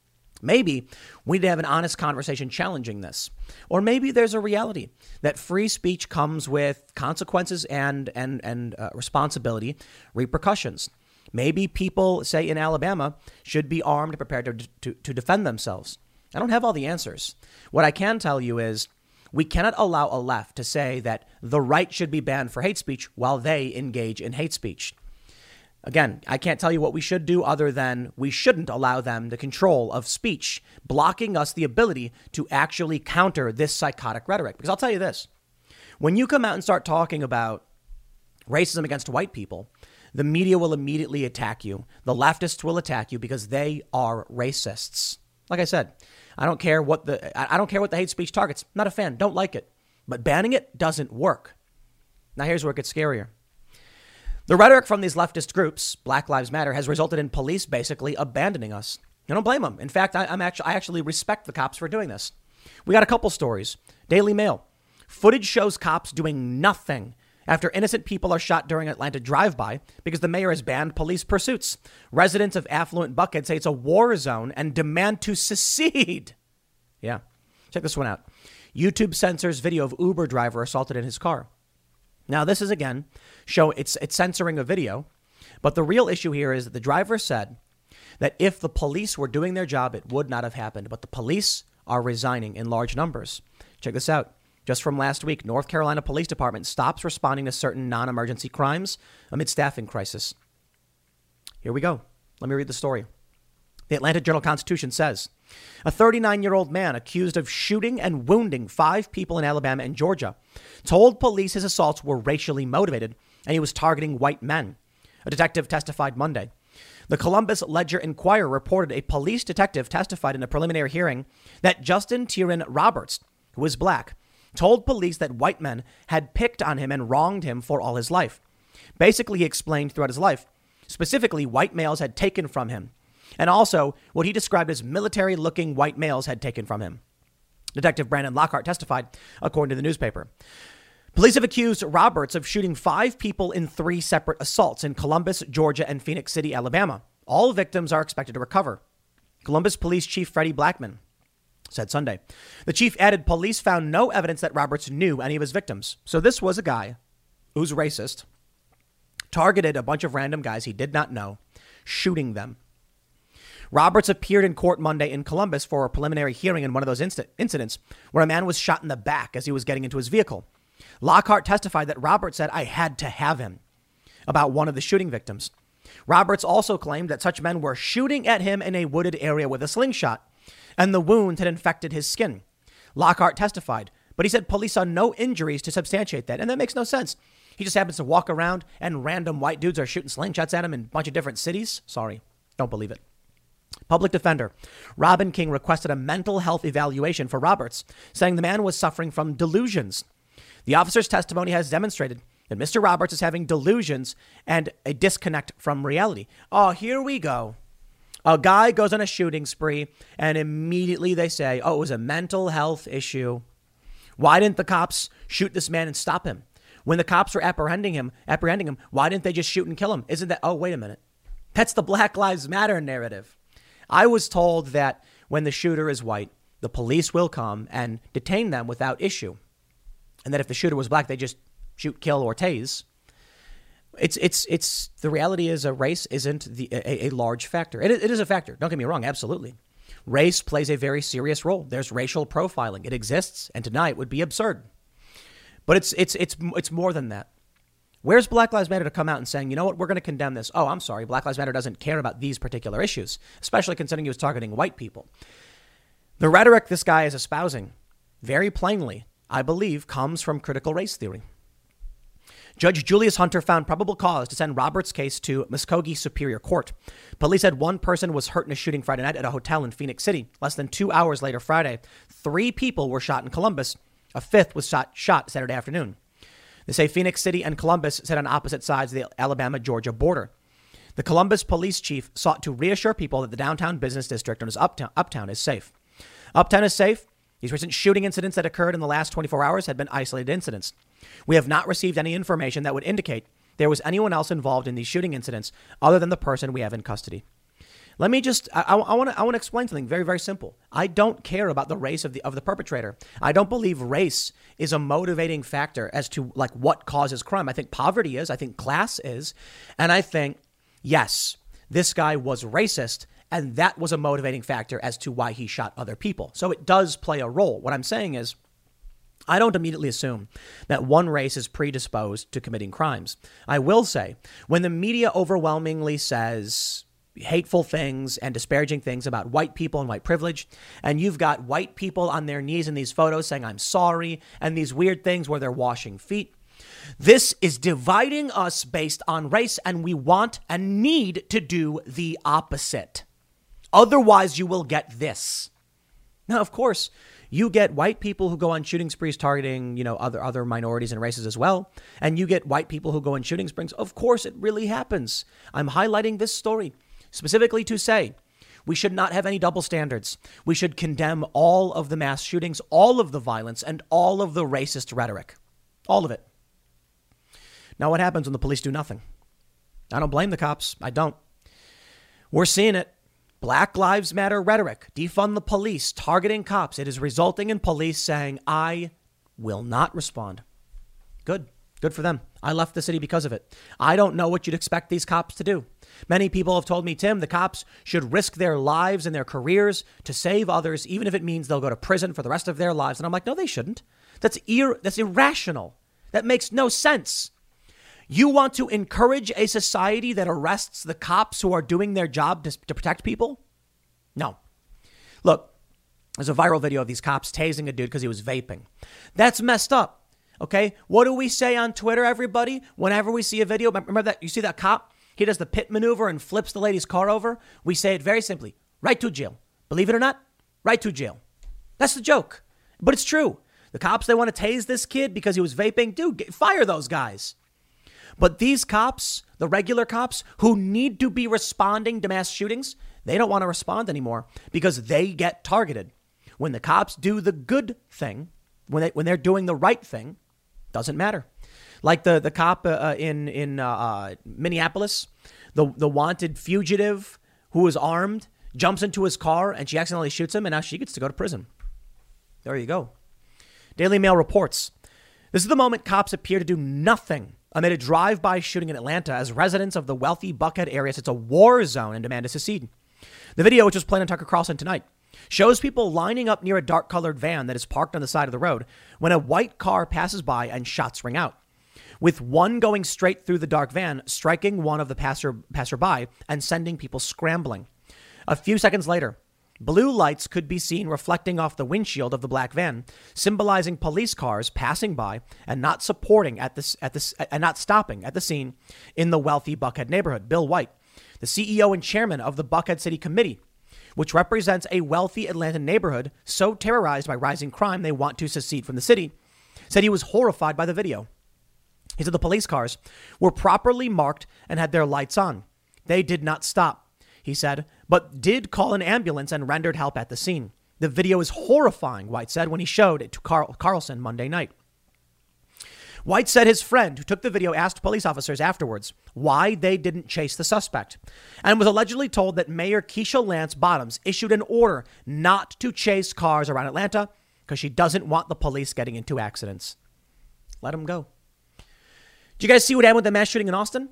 Maybe we need to have an honest conversation challenging this. Or maybe there's a reality that free speech comes with consequences and and and uh, responsibility, repercussions. Maybe people, say in Alabama, should be armed and prepared to, to, to defend themselves. I don't have all the answers. What I can tell you is we cannot allow a left to say that the right should be banned for hate speech while they engage in hate speech. Again, I can't tell you what we should do other than we shouldn't allow them the control of speech, blocking us the ability to actually counter this psychotic rhetoric. Because I'll tell you this, when you come out and start talking about racism against white people, the media will immediately attack you. The leftists will attack you because they are racists. Like I said, I don't care what the I don't care what the hate speech targets. Not a fan. Don't like it. But banning it doesn't work. Now, here's where it gets scarier. The rhetoric from these leftist groups, Black Lives Matter, has resulted in police basically abandoning us. I don't blame them. In fact, I, I'm actually I actually respect the cops for doing this. We got a couple stories. Daily Mail. Footage shows cops doing nothing after innocent people are shot during Atlanta drive-by because the mayor has banned police pursuits. Residents of affluent Buckhead say it's a war zone and demand to secede. Yeah, check this one out. YouTube censors video of Uber driver assaulted in his car. Now, this is, again, show it's it's censoring a video. But the real issue here is that the driver said that if the police were doing their job, it would not have happened. But the police are resigning in large numbers. Check this out. Just from last week, North Carolina Police Department stops responding to certain non-emergency crimes amid staffing crisis. Here we go. Let me read the story. The Atlanta Journal-Constitution says, a thirty-nine-year-old man accused of shooting and wounding five people in Alabama and Georgia told police his assaults were racially motivated and he was targeting white men. A detective testified Monday. The Columbus Ledger-Inquirer reported a police detective testified in a preliminary hearing that Justin Tyron Roberts, who is black, told police that white men had picked on him and wronged him for all his life. Basically, he explained throughout his life, specifically white males had taken from him, and also what he described as military-looking white males had taken from him. Detective Brandon Lockhart testified, according to the newspaper. Police have accused Roberts of shooting five people in three separate assaults in Columbus, Georgia, and Phoenix City, Alabama. All victims are expected to recover. Columbus Police Chief Freddie Blackman said Sunday. The chief added police found no evidence that Roberts knew any of his victims. So this was a guy who's racist, targeted a bunch of random guys he did not know, shooting them. Roberts appeared in court Monday in Columbus for a preliminary hearing in one of those inc- incidents where a man was shot in the back as he was getting into his vehicle. Lockhart testified that Roberts said, "I had to have him," about one of the shooting victims. Roberts also claimed that such men were shooting at him in a wooded area with a slingshot, and the wound had infected his skin. Lockhart testified, but he said police saw no injuries to substantiate that, and that makes no sense. He just happens to walk around and random white dudes are shooting slingshots at him in a bunch of different cities. Sorry, don't believe it. Public defender Robin King requested a mental health evaluation for Roberts, saying the man was suffering from delusions. The officer's testimony has demonstrated that Mister Roberts is having delusions and a disconnect from reality. Oh, here we go. A guy goes on a shooting spree and immediately they say, oh, it was a mental health issue. Why didn't the cops shoot this man and stop him? When the cops were apprehending him, apprehending him, why didn't they just shoot and kill him? Isn't that? Oh, wait a minute. That's the Black Lives Matter narrative. I was told that when the shooter is white, the police will come and detain them without issue. And that if the shooter was black, they just shoot, kill, or tase. It's it's it's the reality is a race isn't the a, a large factor. It, it is a factor. Don't get me wrong. Absolutely. Race plays a very serious role. There's racial profiling. It exists. And to deny it would be absurd. But it's it's it's it's more than that. Where's Black Lives Matter to come out and saying, you know what, we're going to condemn this. Oh, I'm sorry. Black Lives Matter doesn't care about these particular issues, especially considering he was targeting white people. The rhetoric this guy is espousing very plainly, I believe, comes from critical race theory. Judge Julius Hunter found probable cause to send Roberts' case to Muskogee Superior Court. Police said one person was hurt in a shooting Friday night at a hotel in Phoenix City. Less than two hours later Friday, three people were shot in Columbus. A fifth was shot, shot Saturday afternoon. They say Phoenix City and Columbus sit on opposite sides of the Alabama-Georgia border. The Columbus police chief sought to reassure people that the downtown business district known as Uptown, Uptown is safe. Uptown is safe. These recent shooting incidents that occurred in the last twenty-four hours had been isolated incidents. We have not received any information that would indicate there was anyone else involved in these shooting incidents other than the person we have in custody. Let me just, I, I, I want to I want to explain something very, very simple. I don't care about the race of the of the perpetrator. I don't believe race is a motivating factor as to like what causes crime. I think poverty is. I think class is. And I think, yes, this guy was racist. And that was a motivating factor as to why he shot other people. So it does play a role. What I'm saying is, I don't immediately assume that one race is predisposed to committing crimes. I will say, when the media overwhelmingly says hateful things and disparaging things about white people and white privilege, and you've got white people on their knees in these photos saying, I'm sorry, and these weird things where they're washing feet, this is dividing us based on race, and we want and need to do the opposite. Otherwise, you will get this. Now, of course, you get white people who go on shooting sprees targeting, you know, other other minorities and races as well. And you get white people who go on shooting sprees. Of course, it really happens. I'm highlighting this story specifically to say we should not have any double standards. We should condemn all of the mass shootings, all of the violence, and all of the racist rhetoric. All of it. Now, what happens when the police do nothing? I don't blame the cops. I don't. We're seeing it. Black Lives Matter rhetoric, defund the police, targeting cops. It is resulting in police saying, I will not respond. Good. Good for them. I left the city because of it. I don't know what you'd expect these cops to do. Many people have told me, Tim, the cops should risk their lives and their careers to save others, even if it means they'll go to prison for the rest of their lives. And I'm like, no, they shouldn't. That's ir- that's irrational. That makes no sense. You want to encourage a society that arrests the cops who are doing their job to, to protect people? No. Look, there's a viral video of these cops tasing a dude because he was vaping. That's messed up. Okay. What do we say on Twitter, everybody? Whenever we see a video, remember that you see that cop he does the pit maneuver and flips the lady's car over, we say it very simply, right to jail. Believe it or not, right to jail. That's the joke. But it's true. The cops, they want to tase this kid because he was vaping. Dude, get, fire those guys. But these cops, the regular cops who need to be responding to mass shootings, they don't want to respond anymore because they get targeted. When the cops do the good thing, when they when they're doing the right thing, doesn't matter. Like the the cop uh, in in uh, uh, Minneapolis, the the wanted fugitive who was armed jumps into his car and she accidentally shoots him, and now she gets to go to prison. There you go. Daily Mail reports, this is the moment cops appear to do nothing amid a drive-by shooting in Atlanta as residents of the wealthy Buckhead area say it's a war zone and demand to secede. The video, which was played on Tucker Carlson tonight, shows people lining up near a dark-colored van that is parked on the side of the road when a white car passes by and shots ring out, with one going straight through the dark van, striking one of the passer passerby and sending people scrambling. A few seconds later, blue lights could be seen reflecting off the windshield of the black van, symbolizing police cars passing by and not supporting at this at this and not stopping at the scene in the wealthy Buckhead neighborhood. Bill White, the C E O and chairman of the Buckhead City Committee, which represents a wealthy Atlanta neighborhood so terrorized by rising crime they want to secede from the city, said he was horrified by the video. He said the police cars were properly marked and had their lights on. They did not stop, he said, but did call an ambulance and rendered help at the scene. The video is horrifying, White said when he showed it to Carl Carlson Monday night. White said his friend who took the video asked police officers afterwards why they didn't chase the suspect and was allegedly told that Mayor Keisha Lance Bottoms issued an order not to chase cars around Atlanta because she doesn't want the police getting into accidents. Let him go. Did you guys see what happened with the mass shooting in Austin?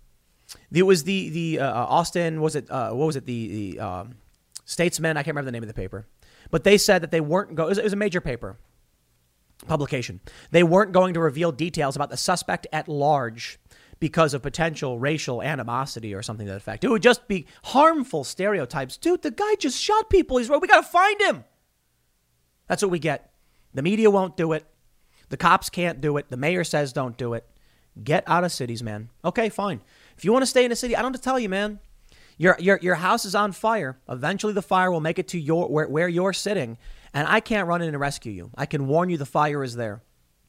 It was the the uh, Austin, was it, uh, what was it, the, the um, Statesman, I can't remember the name of the paper, but they said that they weren't going, it, it was a major paper, publication. They weren't going to reveal details about the suspect at large because of potential racial animosity or something to that effect. It would just be harmful stereotypes. Dude, the guy just shot people. He's right. We got to find him. That's what we get. The media won't do it. The cops can't do it. The mayor says don't do it. Get out of cities, man. Okay, fine. If you want to stay in a city, I don't have to tell you, man. Your your your house is on fire. Eventually the fire will make it to your where, where you're sitting, and I can't run in and rescue you. I can warn you the fire is there.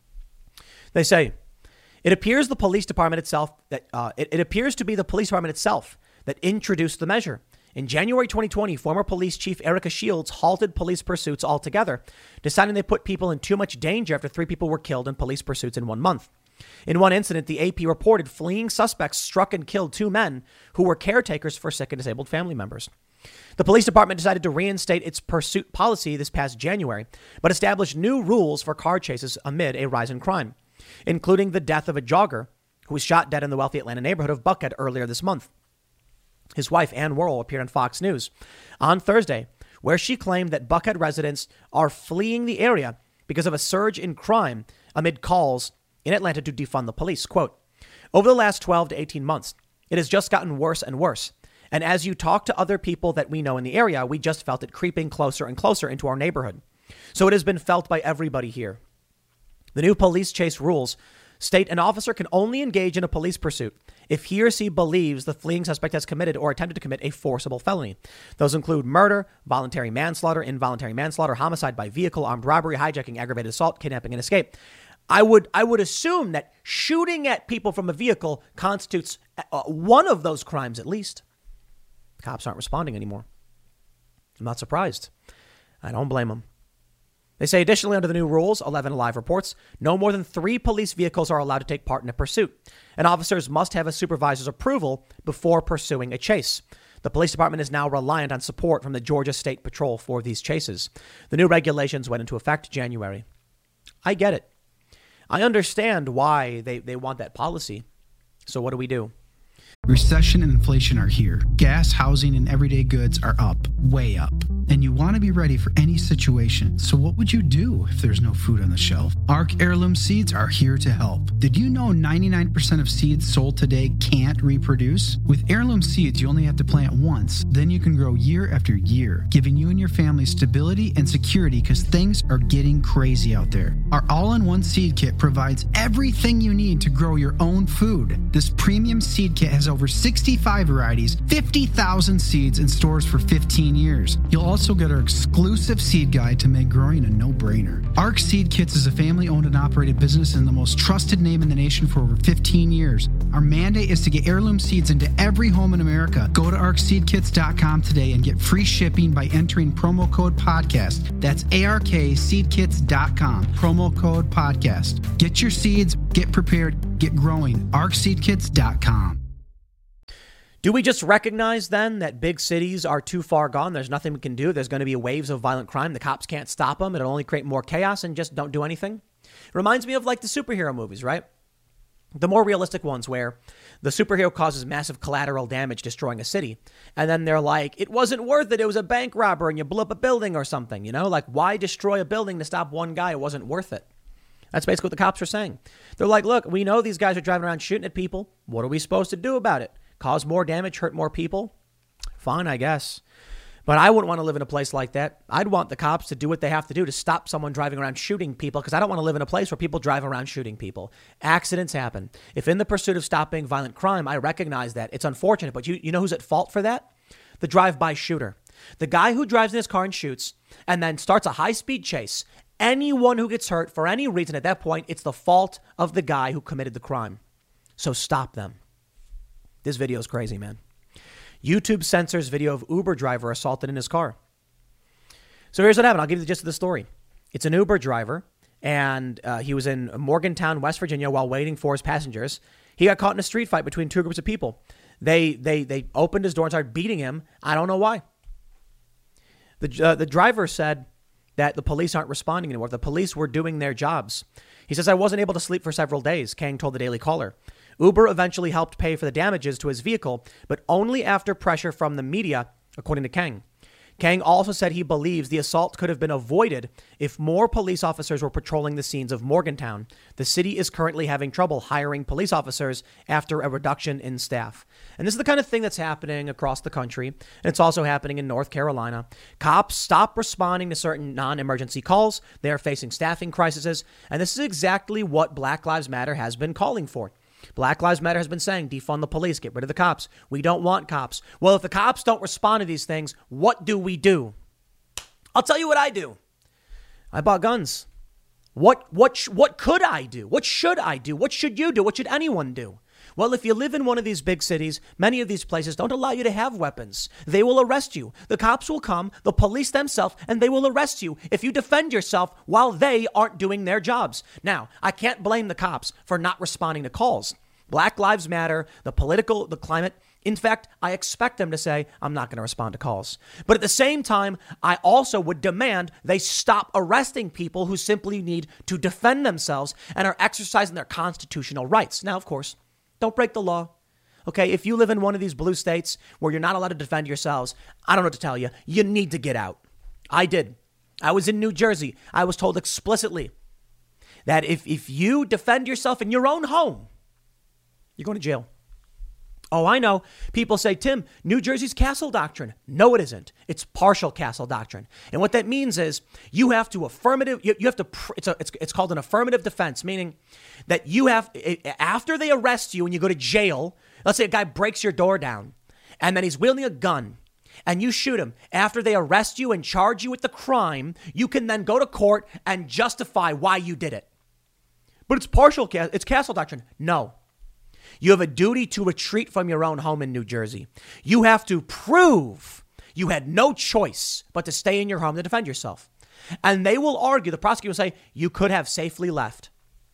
They say, it appears the police department itself that uh, it, it appears to be the police department itself that introduced the measure. In January twenty twenty, former police chief Erica Shields halted police pursuits altogether, deciding they put people in too much danger after three people were killed in police pursuits in one month. In one incident, the A P reported fleeing suspects struck and killed two men who were caretakers for sick and disabled family members. The police department decided to reinstate its pursuit policy this past January, but established new rules for car chases amid a rise in crime, including the death of a jogger who was shot dead in the wealthy Atlanta neighborhood of Buckhead earlier this month. His wife, Ann Worrell, appeared on Fox News on Thursday, where she claimed that Buckhead residents are fleeing the area because of a surge in crime amid calls in Atlanta to defund the police. Quote, over the last twelve to eighteen months, it has just gotten worse and worse. And as you talk to other people that we know in the area, we just felt it creeping closer and closer into our neighborhood. So it has been felt by everybody here. The new police chase rules state an officer can only engage in a police pursuit if he or she believes the fleeing suspect has committed or attempted to commit a forcible felony. Those include murder, voluntary manslaughter, involuntary manslaughter, homicide by vehicle, armed robbery, hijacking, aggravated assault, kidnapping, and escape. I would I would assume that shooting at people from a vehicle constitutes uh, one of those crimes at least. Cops aren't responding anymore. I'm not surprised. I don't blame them. They say additionally under the new rules, eleven Alive reports, no more than three police vehicles are allowed to take part in a pursuit, and officers must have a supervisor's approval before pursuing a chase. The police department is now reliant on support from the Georgia State Patrol for these chases. The new regulations went into effect January. I get it. I understand why they, they want that policy. So what do we do? Recession and inflation are here. Gas, housing, and everyday goods are up, way up. And you want to be ready for any situation. So what would you do if there's no food on the shelf? Arc Heirloom Seeds are here to help. Did you know ninety-nine percent of seeds sold today can't reproduce? With Heirloom Seeds, you only have to plant once. Then you can grow year after year, giving you and your family stability and security because things are getting crazy out there. Our all-in-one seed kit provides everything you need to grow your own food. This premium seed kit has over over sixty-five varieties, fifty thousand seeds, and stores for fifteen years. You'll also get our exclusive seed guide to make growing a no-brainer. Arc Seed Kits is a family-owned and operated business and the most trusted name in the nation for over fifteen years. Our mandate is to get heirloom seeds into every home in America. Go to arc seed kits dot com today and get free shipping by entering promo code podcast. That's A R K seed kits dot com, promo code podcast. Get your seeds, get prepared, get growing. arc seed kits dot com. Do we just recognize then that big cities are too far gone? There's nothing we can do. There's going to be waves of violent crime. The cops can't stop them. It'll only create more chaos, and just don't do anything. It reminds me of like the superhero movies, right? The more realistic ones where the superhero causes massive collateral damage, destroying a city. And then they're like, it wasn't worth it. It was a bank robber and you blew up a building or something, you know, like why destroy a building to stop one guy? It wasn't worth it. That's basically what the cops are saying. They're like, look, we know these guys are driving around shooting at people. What are we supposed to do about it? Cause more damage, hurt more people? Fine, I guess. But I wouldn't want to live in a place like that. I'd want the cops to do what they have to do to stop someone driving around shooting people, because I don't want to live in a place where people drive around shooting people. Accidents happen. If in the pursuit of stopping violent crime, I recognize that. It's unfortunate, but you, you know who's at fault for that? The drive-by shooter. The guy who drives in his car and shoots and then starts a high-speed chase. Anyone who gets hurt for any reason at that point, it's the fault of the guy who committed the crime. So stop them. This video is crazy, man. YouTube censors video of Uber driver assaulted in his car. So here's what happened. I'll give you the gist of the story. It's an Uber driver, and uh, he was in Morgantown, West Virginia, while waiting for his passengers. He got caught in a street fight between two groups of people. They they they opened his door and started beating him. I don't know why. The uh, the driver said that the police aren't responding anymore. The police were doing their jobs. He says, I wasn't able to sleep for several days, Kang told the Daily Caller. Uber eventually helped pay for the damages to his vehicle, but only after pressure from the media, according to Kang. Kang also said he believes the assault could have been avoided if more police officers were patrolling the scenes of Morgantown. The city is currently having trouble hiring police officers after a reduction in staff. And this is the kind of thing that's happening across the country. And it's also happening in North Carolina. Cops stop responding to certain non-emergency calls. They are facing staffing crises. And this is exactly what Black Lives Matter has been calling for. Black Lives Matter has been saying, defund the police, get rid of the cops. We don't want cops. Well, if the cops don't respond to these things, what do we do? I'll tell you what I do. I bought guns. What, what, sh- what could I do? What should I do? What should you do? What should anyone do? Well, if you live in one of these big cities, many of these places don't allow you to have weapons. They will arrest you. The cops will come, the police themselves, and they will arrest you if you defend yourself while they aren't doing their jobs. Now, I can't blame the cops for not responding to calls. Black Lives Matter, the political, the climate. In fact, I expect them to say, I'm not going to respond to calls. But at the same time, I also would demand they stop arresting people who simply need to defend themselves and are exercising their constitutional rights. Now, of course, don't break the law. Okay, if you live in one of these blue states where you're not allowed to defend yourselves, I don't know what to tell you. You need to get out. I did. I was in New Jersey. I was told explicitly that if, if you defend yourself in your own home, you're going to jail. Oh, I know. People say, Tim, New Jersey's castle doctrine. No, it isn't. It's partial castle doctrine. And what that means is you have to affirmative, you, you have to, it's, a, it's, it's called an affirmative defense, meaning that you have, after they arrest you and you go to jail, let's say a guy breaks your door down and then he's wielding a gun and you shoot him. After they arrest you and charge you with the crime, you can then go to court and justify why you did it. But it's partial, it's castle doctrine. No. You have a duty to retreat from your own home in New Jersey. You have to prove you had no choice but to stay in your home to defend yourself. And they will argue, the prosecutor will say, you could have safely left.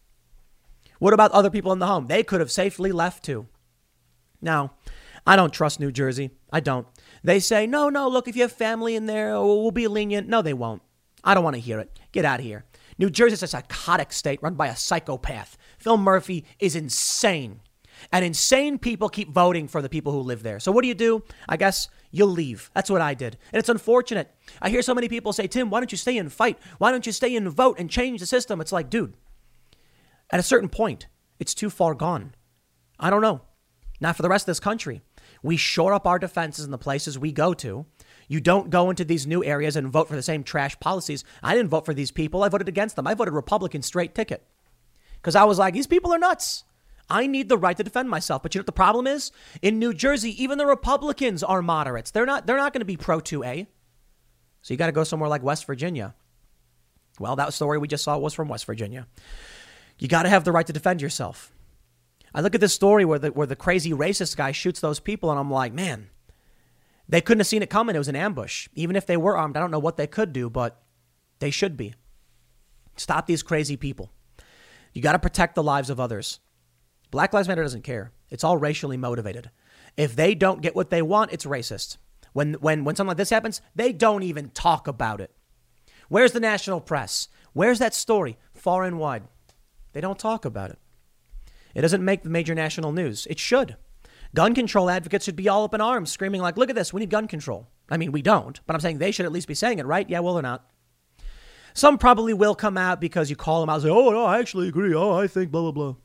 What about other people in the home? They could have safely left too. Now, I don't trust New Jersey. I don't. They say, no, no, look, if you have family in there, we'll be lenient. No, they won't. I don't want to hear it. Get out of here. New Jersey is a psychotic state run by a psychopath. Phil Murphy is insane. And insane people keep voting for the people who live there. So what do you do? I guess you'll leave. That's what I did. And it's unfortunate. I hear so many people say, Tim, why don't you stay and fight? Why don't you stay and vote and change the system? It's like, dude, at a certain point, it's too far gone. I don't know. Not for the rest of this country. We shore up our defenses in the places we go to. You don't go into these new areas and vote for the same trash policies. I didn't vote for these people. I voted against them. I voted Republican straight ticket. Because I was like, these people are nuts. I need the right to defend myself. But you know what the problem is? In New Jersey, even the Republicans are moderates. They're not, they're not going to be pro two A. So you got to go somewhere like West Virginia. Well, that story we just saw was from West Virginia. You got to have the right to defend yourself. I look at this story where the, where the crazy racist guy shoots those people, and I'm like, man, they couldn't have seen it coming. It was an ambush. Even if they were armed, I don't know what they could do, but they should be. Stop these crazy people. You got to protect the lives of others. Black Lives Matter doesn't care. It's all racially motivated. If they don't get what they want, it's racist. When when when something like this happens, they don't even talk about it. Where's the national press? Where's that story? Far and wide. They don't talk about it. It doesn't make the major national news. It should. Gun control advocates should be all up in arms, screaming like, look at this, we need gun control. I mean, we don't, but I'm saying they should at least be saying it, right? Yeah, well, they're not. Some probably will come out because you call them out and say, oh, no, I actually agree. Oh, I think blah, blah, blah.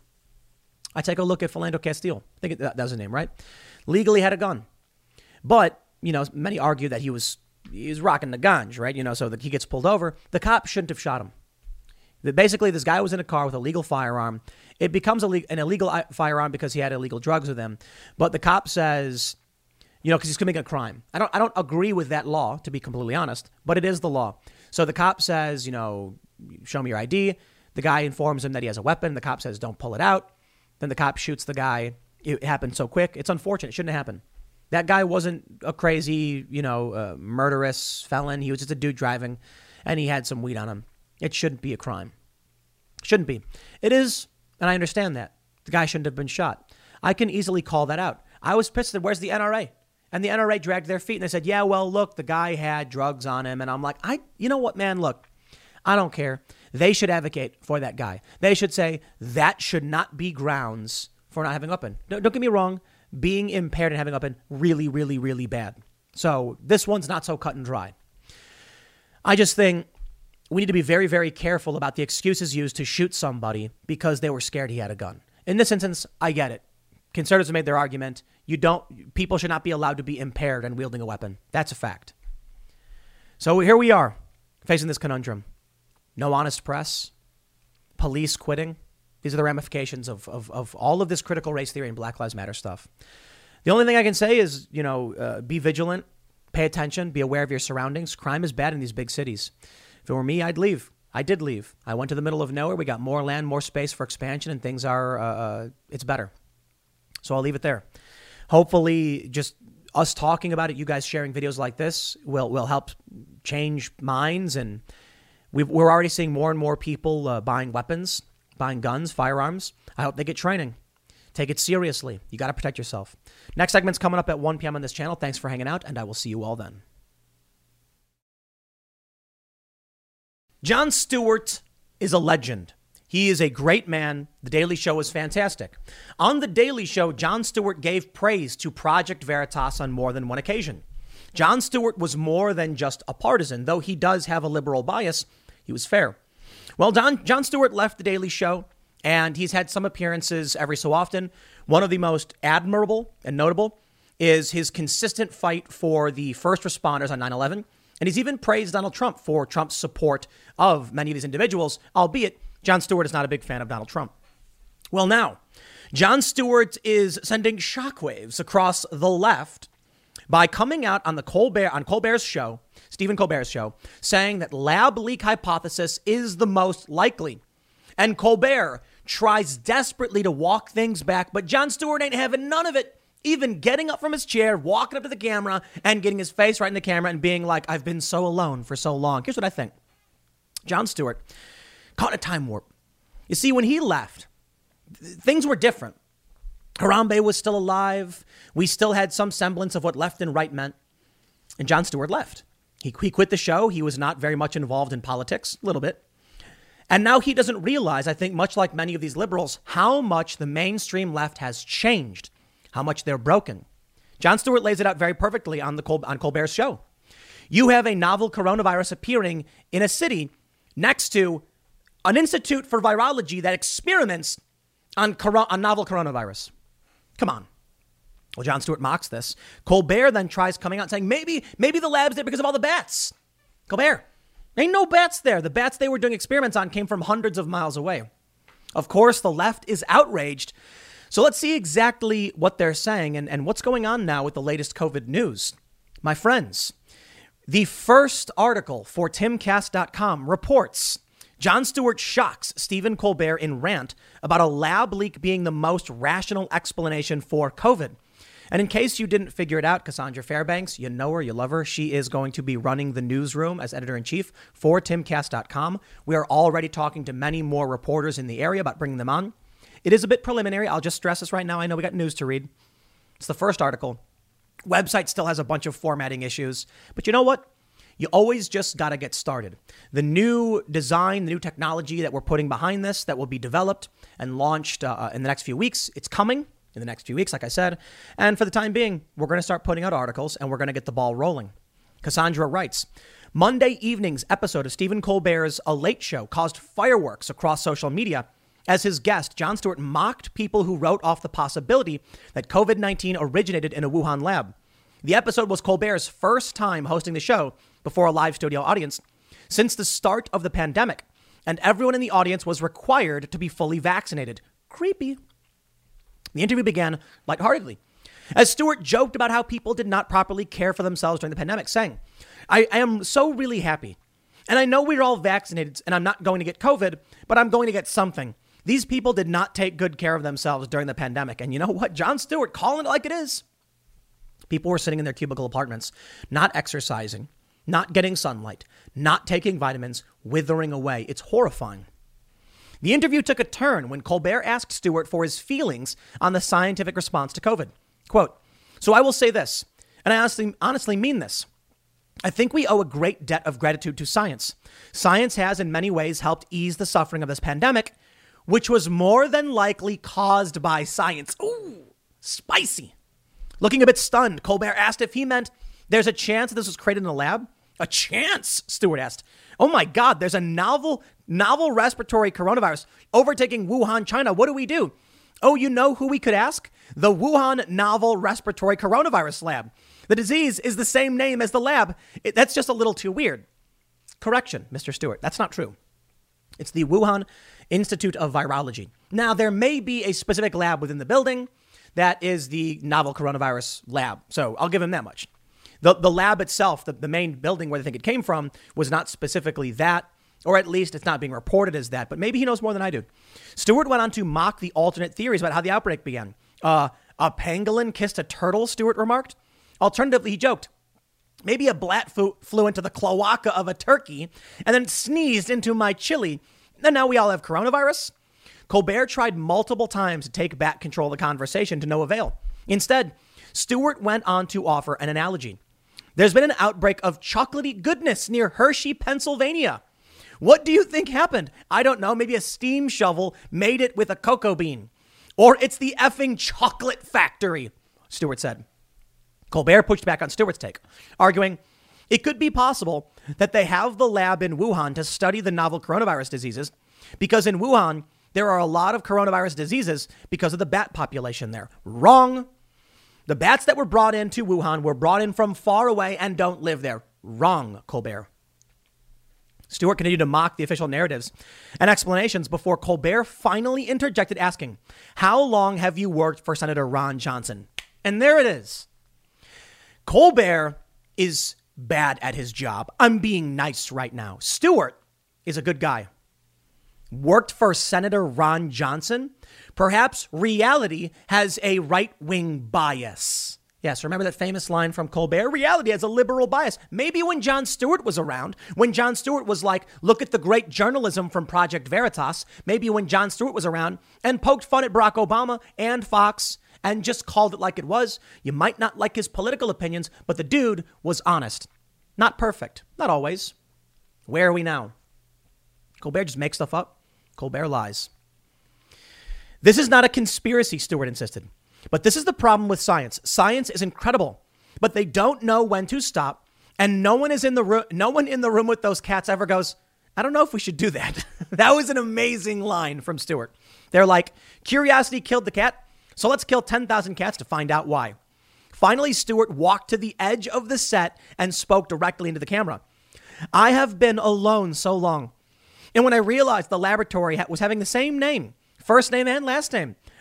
I take a look at Philando Castile. I think that was his name, right? Legally had a gun. But, you know, many argue that he was he was rocking the ganj, right? You know, so that he gets pulled over. The cop shouldn't have shot him. Basically, this guy was in a car with a legal firearm. It becomes an illegal firearm because he had illegal drugs with him. But the cop says, you know, because he's committing a crime. I don't I don't agree with that law, to be completely honest, but it is the law. So the cop says, you know, show me your I D. The guy informs him that he has a weapon. The cop says, don't pull it out. Then the cop shoots the guy. It happened so quick. It's unfortunate. It shouldn't have happened. That guy wasn't a crazy, you know, uh, murderous felon. He was just a dude driving, and he had some weed on him. It shouldn't be a crime. Shouldn't be. It is, and I understand that. The guy shouldn't have been shot. I can easily call that out. I was pissed at, where's the N R A? And the N R A dragged their feet, and they said, yeah, well, look, the guy had drugs on him. And I'm like, I, you know what, man, look, I don't care. They should advocate for that guy. They should say that should not be grounds for not having a weapon. Don't, don't get me wrong. Being impaired and having a weapon, really, really, really bad. So this one's not so cut and dry. I just think we need to be very, very careful about the excuses used to shoot somebody because they were scared he had a gun. In this instance, I get it. Conservatives have made their argument. You don't, people should not be allowed to be impaired and wielding a weapon. That's a fact. So here we are facing this conundrum. No honest press, police quitting. These are the ramifications of, of, of all of this critical race theory and Black Lives Matter stuff. The only thing I can say is, you know, uh, be vigilant, pay attention, be aware of your surroundings. Crime is bad in these big cities. If it were me, I'd leave. I did leave. I went to the middle of nowhere. We got more land, more space for expansion, and things are, uh, uh, it's better. So I'll leave it there. Hopefully, just us talking about it, you guys sharing videos like this will, will help change minds. And we've, we're already seeing more and more people uh, buying weapons, buying guns, firearms. I hope they get training. Take it seriously. You got to protect yourself. Next segment's coming up at one p.m. on this channel. Thanks for hanging out, and I will see you all then. Jon Stewart is a legend. He is a great man. The Daily Show is fantastic. On The Daily Show, Jon Stewart gave praise to Project Veritas on more than one occasion. Jon Stewart was more than just a partisan. Though he does have a liberal bias, he was fair. Well, Don, Jon Stewart left The Daily Show, and he's had some appearances every so often. One of the most admirable and notable is his consistent fight for the first responders on nine eleven. And he's even praised Donald Trump for Trump's support of many of these individuals, albeit Jon Stewart is not a big fan of Donald Trump. Well, now, Jon Stewart is sending shockwaves across the left by coming out on the Colbert on Colbert's show, Stephen Colbert's show, saying that lab leak hypothesis is the most likely. And Colbert tries desperately to walk things back, but Jon Stewart ain't having none of it. Even getting up from his chair, walking up to the camera and getting his face right in the camera and being like, I've been so alone for so long. Here's what I think. Jon Stewart caught a time warp. You see, when he left, th- things were different. Harambe was still alive. We still had some semblance of what left and right meant. And Jon Stewart left. He, he quit the show. He was not very much involved in politics, a little bit. And now he doesn't realize, I think, much like many of these liberals, how much the mainstream left has changed, how much they're broken. Jon Stewart lays it out very perfectly on the Col- on Colbert's show. You have a novel coronavirus appearing in a city next to an institute for virology that experiments on, coro- on novel coronavirus. Come on. Well, Jon Stewart mocks this. Colbert then tries coming out saying, maybe, maybe the lab's there because of all the bats. Colbert, ain't no bats there. The bats they were doing experiments on came from hundreds of miles away. Of course, the left is outraged So let's see exactly what they're saying and, and what's going on now with the latest COVID news. My friends, the first article for Timcast dot com reports Jon Stewart shocks Stephen Colbert in rant about a lab leak being the most rational explanation for COVID. And in case you didn't figure it out, Cassandra Fairbanks, you know her, you love her. She is going to be running the newsroom as editor-in-chief for Timcast dot com. We are already talking to many more reporters in the area about bringing them on. It is a bit preliminary. I'll just stress this right now. I know we got news to read. It's the first article. Website still has a bunch of formatting issues. But you know what? You always just got to get started. The new design, the new technology that we're putting behind this that will be developed and launched uh, in the next few weeks, it's coming in the next few weeks, like I said. And for the time being, we're going to start putting out articles and we're going to get the ball rolling. Cassandra writes, Monday evening's episode of Stephen Colbert's A Late Show caused fireworks across social media as his guest, Jon Stewart, mocked people who wrote off the possibility that COVID nineteen originated in a Wuhan lab. The episode was Colbert's first time hosting the show before a live studio audience since the start of the pandemic, and everyone in the audience was required to be fully vaccinated. Creepy. The interview began lightheartedly as Stewart joked about how people did not properly care for themselves during the pandemic, saying, I, I am so really happy. And I know we're all vaccinated and I'm not going to get COVID, but I'm going to get something. These people did not take good care of themselves during the pandemic. And you know what? Jon Stewart calling it like it is. People were sitting in their cubicle apartments, not exercising, not getting sunlight, not taking vitamins, withering away. It's horrifying. The interview took a turn when Colbert asked Stewart for his feelings on the scientific response to COVID. Quote, so I will say this, and I honestly, honestly mean this. I think we owe a great debt of gratitude to science. Science has in many ways helped ease the suffering of this pandemic, which was more than likely caused by science. Ooh, spicy. Looking a bit stunned, Colbert asked if he meant there's a chance that this was created in a lab. A chance, Stewart asked. Oh my God, there's a novel, novel respiratory coronavirus overtaking Wuhan, China. What do we do? Oh, you know who we could ask? The Wuhan Novel Respiratory Coronavirus Lab. The disease is the same name as the lab. It, that's just a little too weird. Correction, Mister Stewart. That's not true. It's the Wuhan Institute of Virology. Now, there may be a specific lab within the building that is the novel coronavirus lab. So I'll give him that much. The, the lab itself, the, the main building where they think it came from, was not specifically that, or at least it's not being reported as that. But maybe he knows more than I do. Stewart went on to mock the alternate theories about how the outbreak began. Uh, a pangolin kissed a turtle, Stewart remarked. Alternatively, he joked, maybe a blat flew, flew into the cloaca of a turkey and then sneezed into my chili. And now we all have coronavirus. Colbert tried multiple times to take back control of the conversation to no avail. Instead, Stewart went on to offer an analogy. There's been an outbreak of chocolatey goodness near Hershey, Pennsylvania. What do you think happened? I don't know. Maybe a steam shovel made it with a cocoa bean. Or it's the effing chocolate factory, Stewart said. Colbert pushed back on Stewart's take, arguing it could be possible that they have the lab in Wuhan to study the novel coronavirus diseases, because in Wuhan, there are a lot of coronavirus diseases because of the bat population there. Wrong. The bats that were brought into Wuhan were brought in from far away and don't live there. Wrong, Colbert. Stewart continued to mock the official narratives and explanations before Colbert finally interjected, asking, how long have you worked for Senator Ron Johnson? And there it is. Colbert is bad at his job. I'm being nice right now. Stewart is a good guy. Worked for Senator Ron Johnson. Perhaps reality has a right-wing bias. Yes, remember that famous line from Colbert? Reality has a liberal bias. Maybe when Jon Stewart was around, when Jon Stewart was like, look at the great journalism from Project Veritas. Maybe when Jon Stewart was around and poked fun at Barack Obama and Fox and just called it like it was. You might not like his political opinions, but the dude was honest. Not perfect. Not always. Where are we now? Colbert just makes stuff up. Colbert lies. This is not a conspiracy, Stewart insisted. But this is the problem with science. Science is incredible, but they don't know when to stop. And no one is in the room. No one in the room with those cats ever goes, I don't know if we should do that. That was an amazing line from Stewart. They're like, curiosity killed the cat. So let's kill ten thousand cats to find out why. Finally, Stewart walked to the edge of the set and spoke directly into the camera. I have been alone so long. And when I realized the laboratory was having the same name, first name and last name,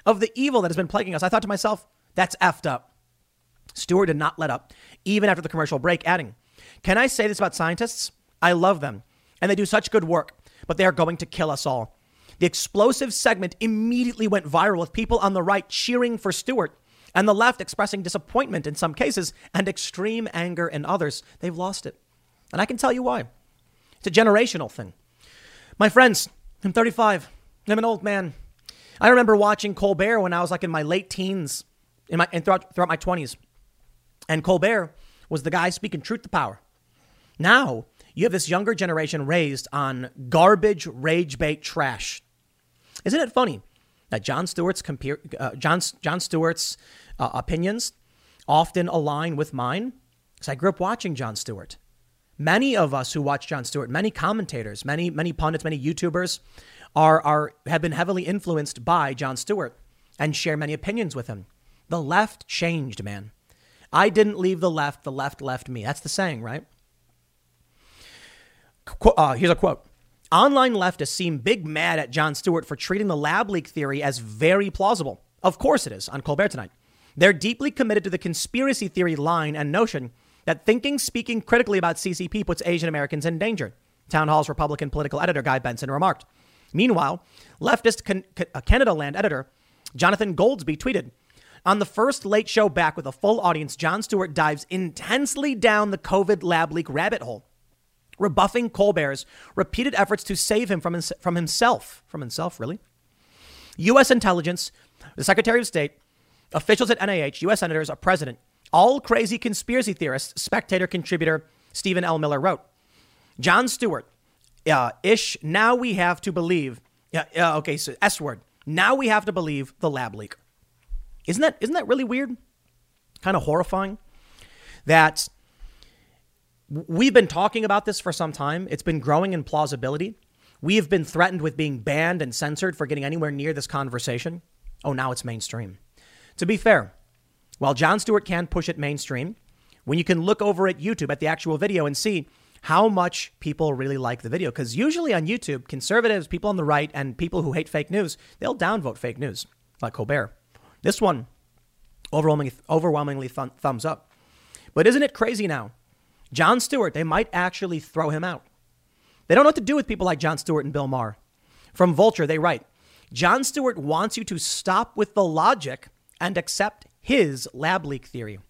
of the evil that has been plaguing us. I thought to myself, that's effed up. Stewart did not let up, even after the commercial break, adding, "Can I say this about scientists? I love them, and they do such good work, but they are going to kill us all." The explosive segment immediately went viral with people on the right cheering for Stewart and the left expressing disappointment in some cases and extreme anger in others. They've lost it. And I can tell you why. It's a generational thing. My friends, I'm thirty-five. I'm an old man. I remember watching Colbert when I was like in my late teens in my, and throughout, throughout my twenties. And Colbert was the guy speaking truth to power. Now you have this younger generation raised on garbage, rage bait trash. Isn't it funny that Jon Stewart's compare, uh, Jon, Jon Stewart's uh, opinions often align with mine? Because I grew up watching Jon Stewart. Many of us who watch Jon Stewart, many commentators, many many pundits, many YouTubers are are have been heavily influenced by Jon Stewart and share many opinions with him. The left changed, man. I didn't leave the left. The left left me. That's the saying, right? Qu- uh, here's a quote. Online leftists seem big mad at Jon Stewart for treating the lab leak theory as very plausible. Of course it is, on Colbert Tonight. They're deeply committed to the conspiracy theory line and notion that thinking, speaking critically about C C P puts Asian Americans in danger. Town Hall's Republican political editor Guy Benson remarked. Meanwhile, leftist Can- Can- Canada Land editor Jonathan Goldsby tweeted, "On the first Late Show back with a full audience, Jon Stewart dives intensely down the COVID lab leak rabbit hole, rebuffing Colbert's repeated efforts to save him from, his- from himself. From himself, really? U S intelligence, the Secretary of State, officials at N I H, U S senators, a president, all crazy conspiracy theorists," Spectator contributor Stephen L. Miller wrote. Jon Stewart, uh, ish, now we have to believe, uh, uh, okay, so S word, now we have to believe the lab leak. Isn't that, isn't that really weird? Kind of horrifying that we've been talking about this for some time. It's been growing in plausibility. We have been threatened with being banned and censored for getting anywhere near this conversation. Oh, now it's mainstream. To be fair, while Jon Stewart can push it mainstream, when you can look over at YouTube at the actual video and see how much people really like the video, because usually on YouTube, conservatives, people on the right, and people who hate fake news, they'll downvote fake news, like Colbert. This one, overwhelmingly, overwhelmingly th- thumbs up. But isn't it crazy now? Jon Stewart, they might actually throw him out. They don't know what to do with people like Jon Stewart and Bill Maher. From Vulture, they write, Jon Stewart wants you to stop with the logic and accept his lab leak theory.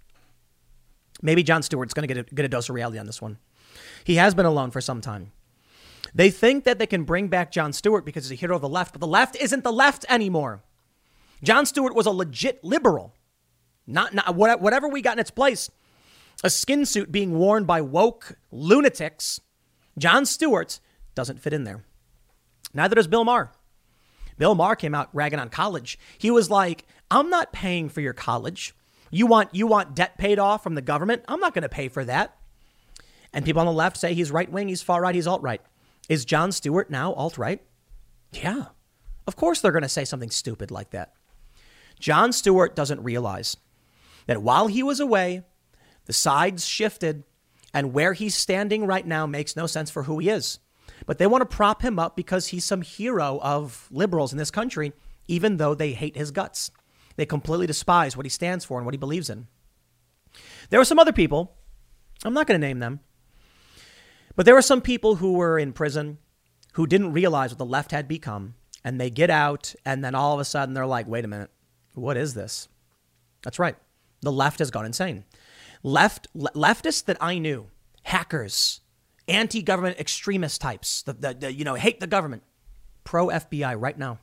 Maybe Jon Stewart's going to get a, get a dose of reality on this one. He has been alone for some time. They think that they can bring back Jon Stewart because he's a hero of the left, but the left isn't the left anymore. Jon Stewart was a legit liberal. Not, not whatever we got in its place. A skin suit being worn by woke lunatics. Jon Stewart doesn't fit in there. Neither does Bill Maher. Bill Maher came out ragging on college. He was like, I'm not paying for your college. You want you want debt paid off from the government? I'm not going to pay for that. And people on the left say he's right wing, he's far right, he's alt right. Is Jon Stewart now alt right? Yeah. Of course they're going to say something stupid like that. Jon Stewart doesn't realize that while he was away, the sides shifted, and where he's standing right now makes no sense for who he is. But they want to prop him up because he's some hero of liberals in this country, even though they hate his guts. They completely despise what he stands for and what he believes in. There were some other people, I'm not going to name them, but there were some people who were in prison who didn't realize what the left had become, and they get out, and then all of a sudden they're like, wait a minute, what is this? That's right. The left has gone insane. Left le- leftists that I knew, hackers, anti-government extremist types, the, the, the you know, hate the government, pro-F B I right now.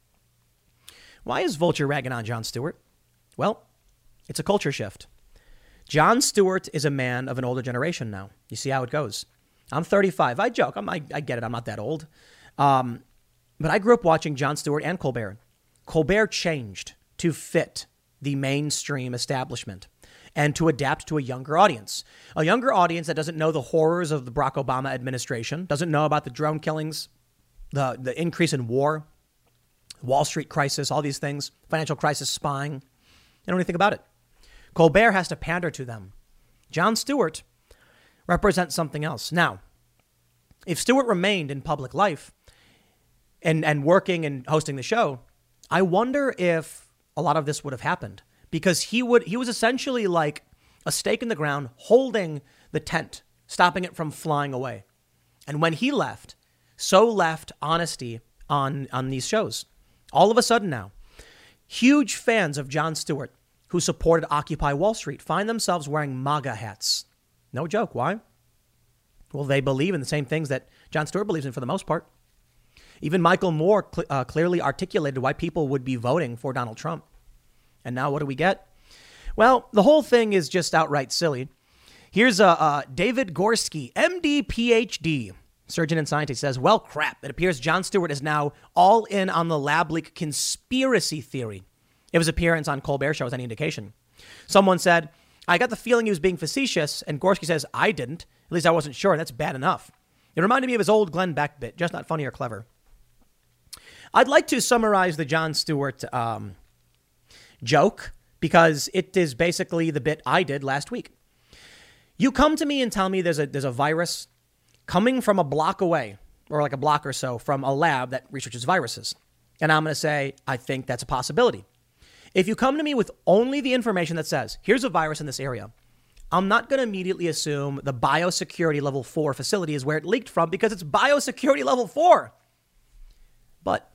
Why is Vulture ragging on Jon Stewart? Well, it's a culture shift. Jon Stewart is a man of an older generation now. You see how it goes. I'm thirty-five. I joke. I'm, I, I get it. I'm not that old. Um, but I grew up watching Jon Stewart and Colbert. Colbert changed to fit the mainstream establishment and to adapt to a younger audience. A younger audience that doesn't know the horrors of the Barack Obama administration, doesn't know about the drone killings, the, the increase in war, Wall Street crisis, all these things, financial crisis, spying. They don't know anything about it. Colbert has to pander to them. Jon Stewart represents something else. Now, if Stewart remained in public life and, and working and hosting the show, I wonder if a lot of this would have happened because he would he was essentially like a stake in the ground holding the tent, stopping it from flying away. And when he left, so left honesty on, on these shows. All of a sudden now, huge fans of Jon Stewart who supported Occupy Wall Street find themselves wearing MAGA hats. No joke. Why? Well, they believe in the same things that Jon Stewart believes in for the most part. Even Michael Moore cl- uh, clearly articulated why people would be voting for Donald Trump. And now what do we get? Well, the whole thing is just outright silly. Here's uh, uh, David Gorski, M D, P H D, surgeon and scientist, says, well, crap. It appears Jon Stewart is now all in on the lab leak conspiracy theory. If his appearance on Colbert Show is any indication. Someone said, I got the feeling he was being facetious. And Gorski says, I didn't. At least I wasn't sure. That's bad enough. It reminded me of his old Glenn Beck bit, just not funny or clever. I'd like to summarize the Jon Stewart um, joke because it is basically the bit I did last week. You come to me and tell me there's a there's a virus coming from a block away, or like a block or so from a lab that researches viruses. And I'm going to say, I think that's a possibility. If you come to me with only the information that says, here's a virus in this area, I'm not going to immediately assume the biosecurity level four facility is where it leaked from because it's biosecurity level four. But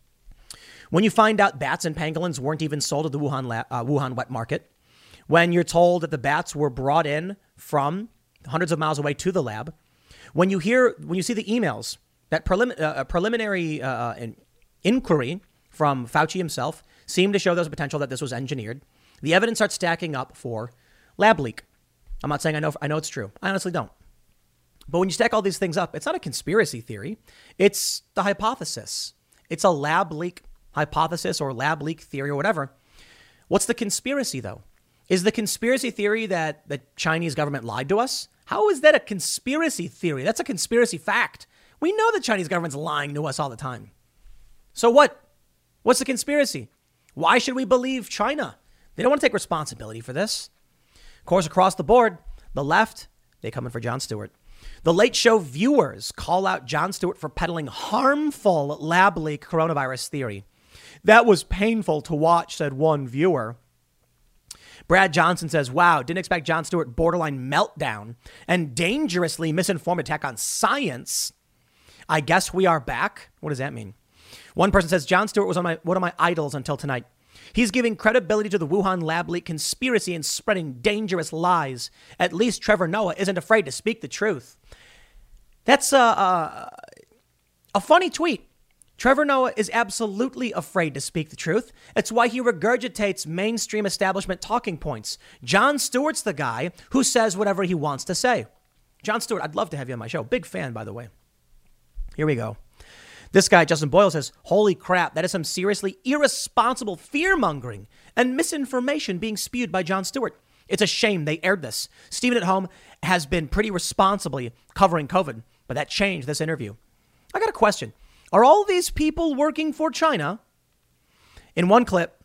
when you find out bats and pangolins weren't even sold at the Wuhan lab, uh, Wuhan wet market, when you're told that the bats were brought in from hundreds of miles away to the lab, when you hear, when you see the emails, that prelim- uh, preliminary uh, in- inquiry from Fauci himself seemed to show there was a potential that this was engineered, the evidence starts stacking up for lab leak. I'm not saying I know I know it's true. I honestly don't. But when you stack all these things up, it's not a conspiracy theory. It's the hypothesis. It's a lab leak hypothesis or lab leak theory or whatever. What's the conspiracy, though? Is the conspiracy theory that the Chinese government lied to us? How is that a conspiracy theory? That's a conspiracy fact. We know the Chinese government's lying to us all the time. So what? What's the conspiracy? Why should we believe China? They don't want to take responsibility for this. Of course, across the board, the left, they come in for Jon Stewart. The Late Show viewers call out Jon Stewart for peddling harmful lab leak coronavirus theory. That was painful to watch, said one viewer. Brad Johnson says, wow, didn't expect Jon Stewart borderline meltdown and dangerously misinformed attack on science. I guess we are back. What does that mean? One person says, Jon Stewart was on my, one of my idols until tonight. He's giving credibility to the Wuhan lab leak conspiracy and spreading dangerous lies. At least Trevor Noah isn't afraid to speak the truth. That's a, a, a funny tweet. Trevor Noah is absolutely afraid to speak the truth. It's why he regurgitates mainstream establishment talking points. Jon Stewart's the guy who says whatever he wants to say. Jon Stewart, I'd love to have you on my show. Big fan, by the way. Here we go. This guy, Justin Boyle, says, holy crap, that is some seriously irresponsible fear-mongering and misinformation being spewed by Jon Stewart. It's a shame they aired this. Stephen at home has been pretty responsibly covering COVID, but that changed this interview. I got a question. Are all these people working for China? In one clip,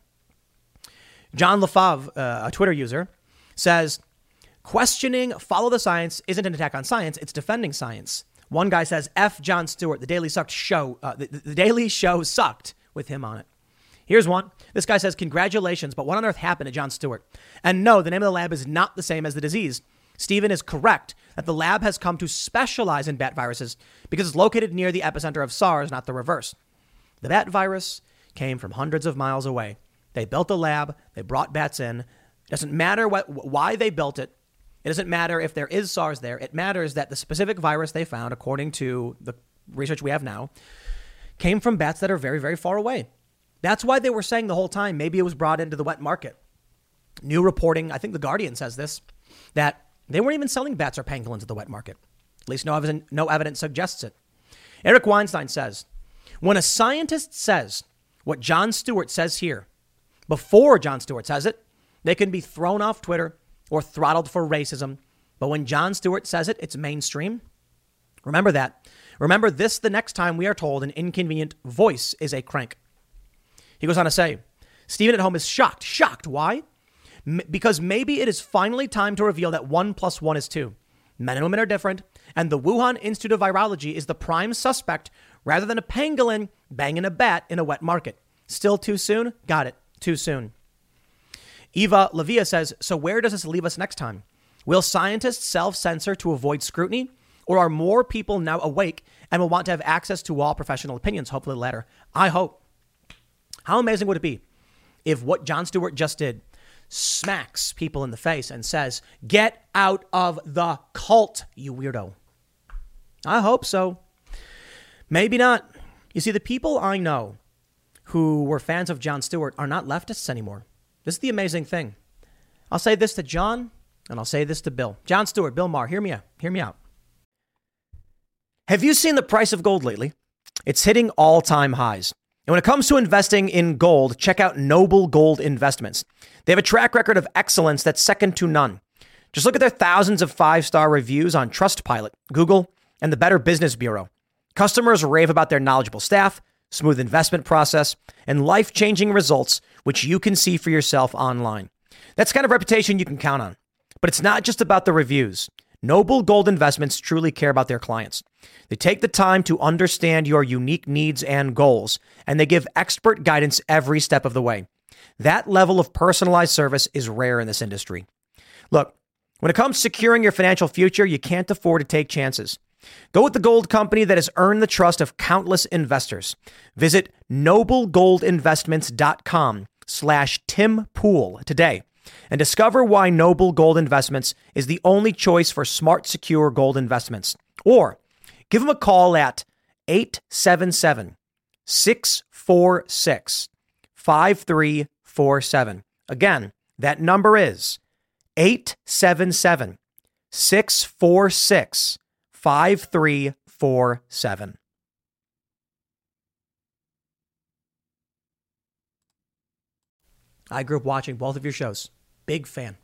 John LaFave, uh, a Twitter user, says, questioning follow the science isn't an attack on science, it's defending science. One guy says, F Jon Stewart, the Daily sucked show. Uh, the, the Daily Show sucked with him on it. Here's one. This guy says, congratulations, but what on earth happened to Jon Stewart? And no, the name of the lab is not the same as the disease. Stephen is correct that the lab has come to specialize in bat viruses because it's located near the epicenter of SARS, not the reverse. The bat virus came from hundreds of miles away. They built a lab. They brought bats in. It doesn't matter what, why they built it. It doesn't matter if there is SARS there. It matters that the specific virus they found, according to the research we have now, came from bats that are very, very far away. That's why they were saying the whole time, maybe it was brought into the wet market. New reporting, I think The Guardian says this, that they weren't even selling bats or pangolins at the wet market. At least no evidence, no evidence suggests it. Eric Weinstein says, when a scientist says what Jon Stewart says here, before Jon Stewart says it, they can be thrown off Twitter or throttled for racism. But when Jon Stewart says it, it's mainstream. Remember that. Remember this the next time we are told an inconvenient voice is a crank. He goes on to say, Stephen at home is shocked. Shocked. Why? M- because maybe it is finally time to reveal that one plus one is two. Men and women are different, and the Wuhan Institute of Virology is the prime suspect rather than a pangolin banging a bat in a wet market. Still too soon? Got it. Too soon. Eva Lavia says, so where does this leave us next time? Will scientists self-censor to avoid scrutiny? Or are more people now awake and will want to have access to all professional opinions? Hopefully the latter. I hope. How amazing would it be if what Jon Stewart just did smacks people in the face and says, get out of the cult, you weirdo. I hope so. Maybe not. You see, the people I know who were fans of Jon Stewart are not leftists anymore. This is the amazing thing. I'll say this to John, and I'll say this to Bill. Jon Stewart, Bill Maher, hear me out. Hear me out. Have you seen the price of gold lately? It's hitting all-time highs. And when it comes to investing in gold, check out Noble Gold Investments. They have a track record of excellence that's second to none. Just look at their thousands of five-star reviews on Trustpilot, Google, and the Better Business Bureau. Customers rave about their knowledgeable staff, smooth investment process, and life-changing results, which you can see for yourself online. That's the kind of reputation you can count on. But it's not just about the reviews. Noble Gold Investments truly care about their clients. They take the time to understand your unique needs and goals, and they give expert guidance every step of the way. That level of personalized service is rare in this industry. Look, when it comes to securing your financial future, you can't afford to take chances. Go with the gold company that has earned the trust of countless investors. Visit noblegoldinvestments.com slash Tim Pool today and discover why Noble Gold Investments is the only choice for smart, secure gold investments. Or give them a call at eight seven seven, six four six, five three four seven. Again, that number is eight seven seven, six four six, five three four seven. I grew up watching both of your shows. Big fan.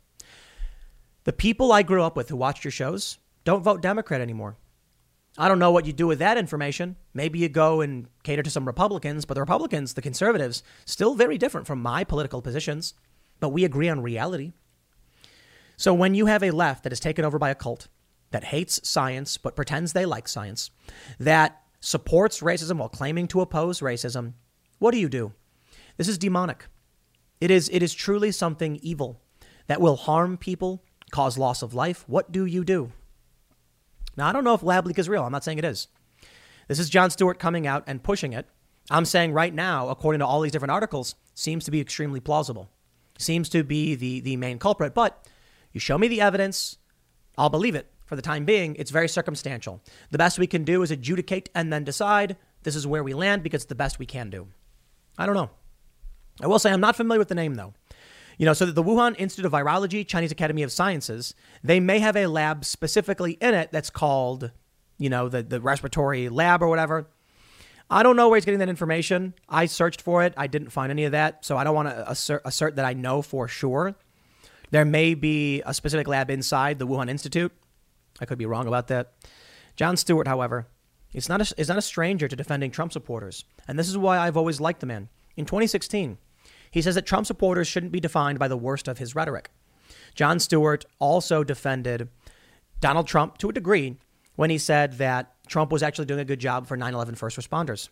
The people I grew up with who watched your shows don't vote Democrat anymore. I don't know what you do with that information. Maybe you go and cater to some Republicans, but the Republicans, the conservatives, still very different from my political positions, but we agree on reality. So when you have a left that is taken over by a cult that hates science but pretends they like science, that supports racism while claiming to oppose racism, what do you do? This is demonic. It is it is truly something evil that will harm people, cause loss of life. What do you do? Now, I don't know if lab leak is real. I'm not saying it is. This is Jon Stewart coming out and pushing it. I'm saying right now, according to all these different articles, seems to be extremely plausible. Seems to be the, the main culprit. But you show me the evidence, I'll believe it. For the time being, it's very circumstantial. The best we can do is adjudicate and then decide this is where we land because it's the best we can do. I don't know. I will say I'm not familiar with the name, though. You know, so the Wuhan Institute of Virology, Chinese Academy of Sciences, they may have a lab specifically in it that's called, you know, the, the respiratory lab or whatever. I don't know where he's getting that information. I searched for it. I didn't find any of that. So I don't want to assert, assert that I know for sure. There may be a specific lab inside the Wuhan Institute. I could be wrong about that. Jon Stewart, however, is not a, is not a stranger to defending Trump supporters. And this is why I've always liked the man. In twenty sixteen, he says that Trump supporters shouldn't be defined by the worst of his rhetoric. Jon Stewart also defended Donald Trump to a degree when he said that Trump was actually doing a good job for nine eleven first responders.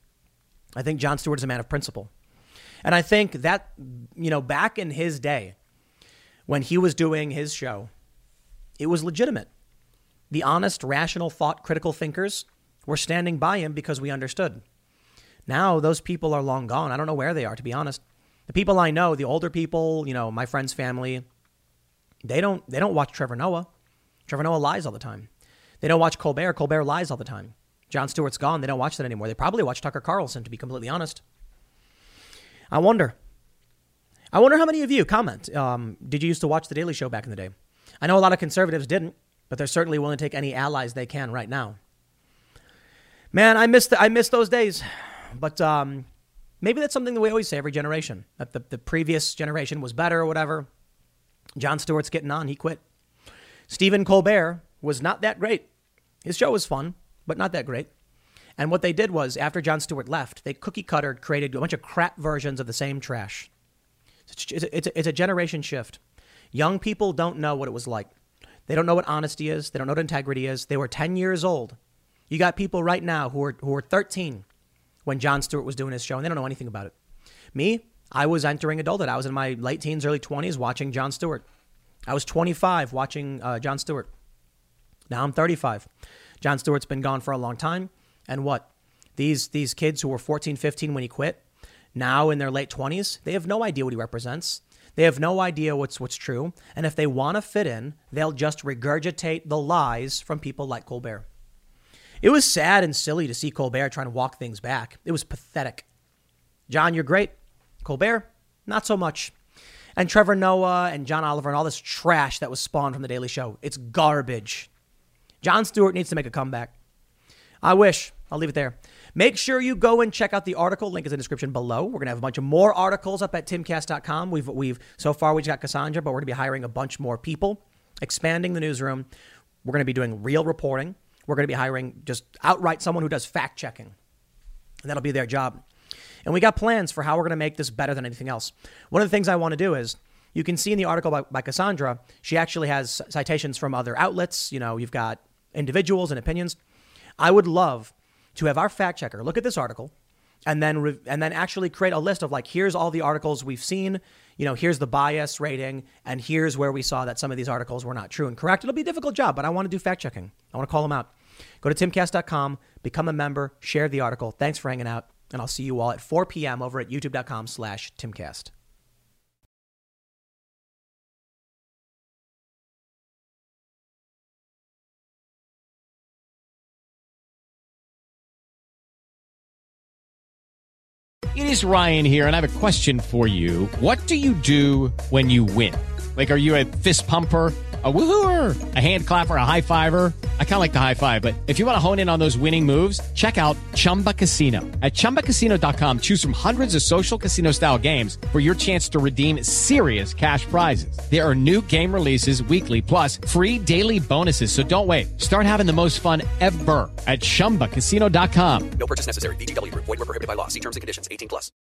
I think Jon Stewart is a man of principle. And I think that, you know, back in his day, when he was doing his show, it was legitimate. The honest, rational, thought, critical thinkers were standing by him because we understood. Now, those people are long gone. I don't know where they are, to be honest. The people I know, the older people, you know, my friend's family, they don't they don't watch Trevor Noah. Trevor Noah lies all the time. They don't watch Colbert. Colbert lies all the time. Jon Stewart's gone. They don't watch that anymore. They probably watch Tucker Carlson, to be completely honest. I wonder. I wonder how many of you comment. Um, did you used to watch The Daily Show back in the day? I know a lot of conservatives didn't, but they're certainly willing to take any allies they can right now. Man, I miss the, I miss those days. But um, maybe that's something that we always say every generation, that the, the previous generation was better or whatever. Jon Stewart's getting on. He quit. Stephen Colbert was not that great. His show was fun, but not that great. And what they did was, after Jon Stewart left, they cookie cutter created a bunch of crap versions of the same trash. It's, it's, it's, a, it's a generation shift. Young people don't know what it was like. They don't know what honesty is. They don't know what integrity is. They were ten years old. You got people right now who are who are thirteen when Jon Stewart was doing his show, and they don't know anything about it. Me, I was entering adulthood. I was in my late teens, early twenties watching Jon Stewart. I was twenty-five watching uh, Jon Stewart. Now I'm thirty-five. Jon Stewart's been gone for a long time. And what? These these kids who were fourteen, fifteen when he quit, now in their late twenties, they have no idea what he represents. They have no idea what's what's true. And if they want to fit in, they'll just regurgitate the lies from people like Colbert. It was sad and silly to see Colbert trying to walk things back. It was pathetic. John, you're great. Colbert, not so much. And Trevor Noah and John Oliver and all this trash that was spawned from The Daily Show. It's garbage. Jon Stewart needs to make a comeback. I wish. I'll leave it there. Make sure you go and check out the article. Link is in the description below. We're going to have a bunch of more articles up at timcast dot com. We've, we've, so far we've got Cassandra, but we're going to be hiring a bunch more people, expanding the newsroom. We're going to be doing real reporting. We're going to be hiring just outright someone who does fact checking. And that'll be their job. And we got plans for how we're going to make this better than anything else. One of the things I want to do is, you can see in the article by, by Cassandra, she actually has citations from other outlets. You know, you've got individuals and opinions. I would love to have our fact checker look at this article and then re- and then actually create a list of like, here's all the articles we've seen. You know, here's the bias rating, and here's where we saw that some of these articles were not true and correct. It'll be a difficult job, but I want to do fact checking. I want to call them out. Go to timcast dot com, become a member, share the article. Thanks for hanging out, and I'll see you all at four p.m. over at youtube dot com slash timcast. It is Ryan here, and I have a question for you. What do you do when you win? Like, are you a fist pumper, a woo-hooer, a hand clapper, a high-fiver? I kind of like the high-five, but if you want to hone in on those winning moves, check out Chumba Casino. At chumba casino dot com, choose from hundreds of social casino-style games for your chance to redeem serious cash prizes. There are new game releases weekly, plus free daily bonuses, so don't wait. Start having the most fun ever at chumba casino dot com. No purchase necessary. V G W Group. Void where prohibited by law. See terms and conditions. eighteen plus.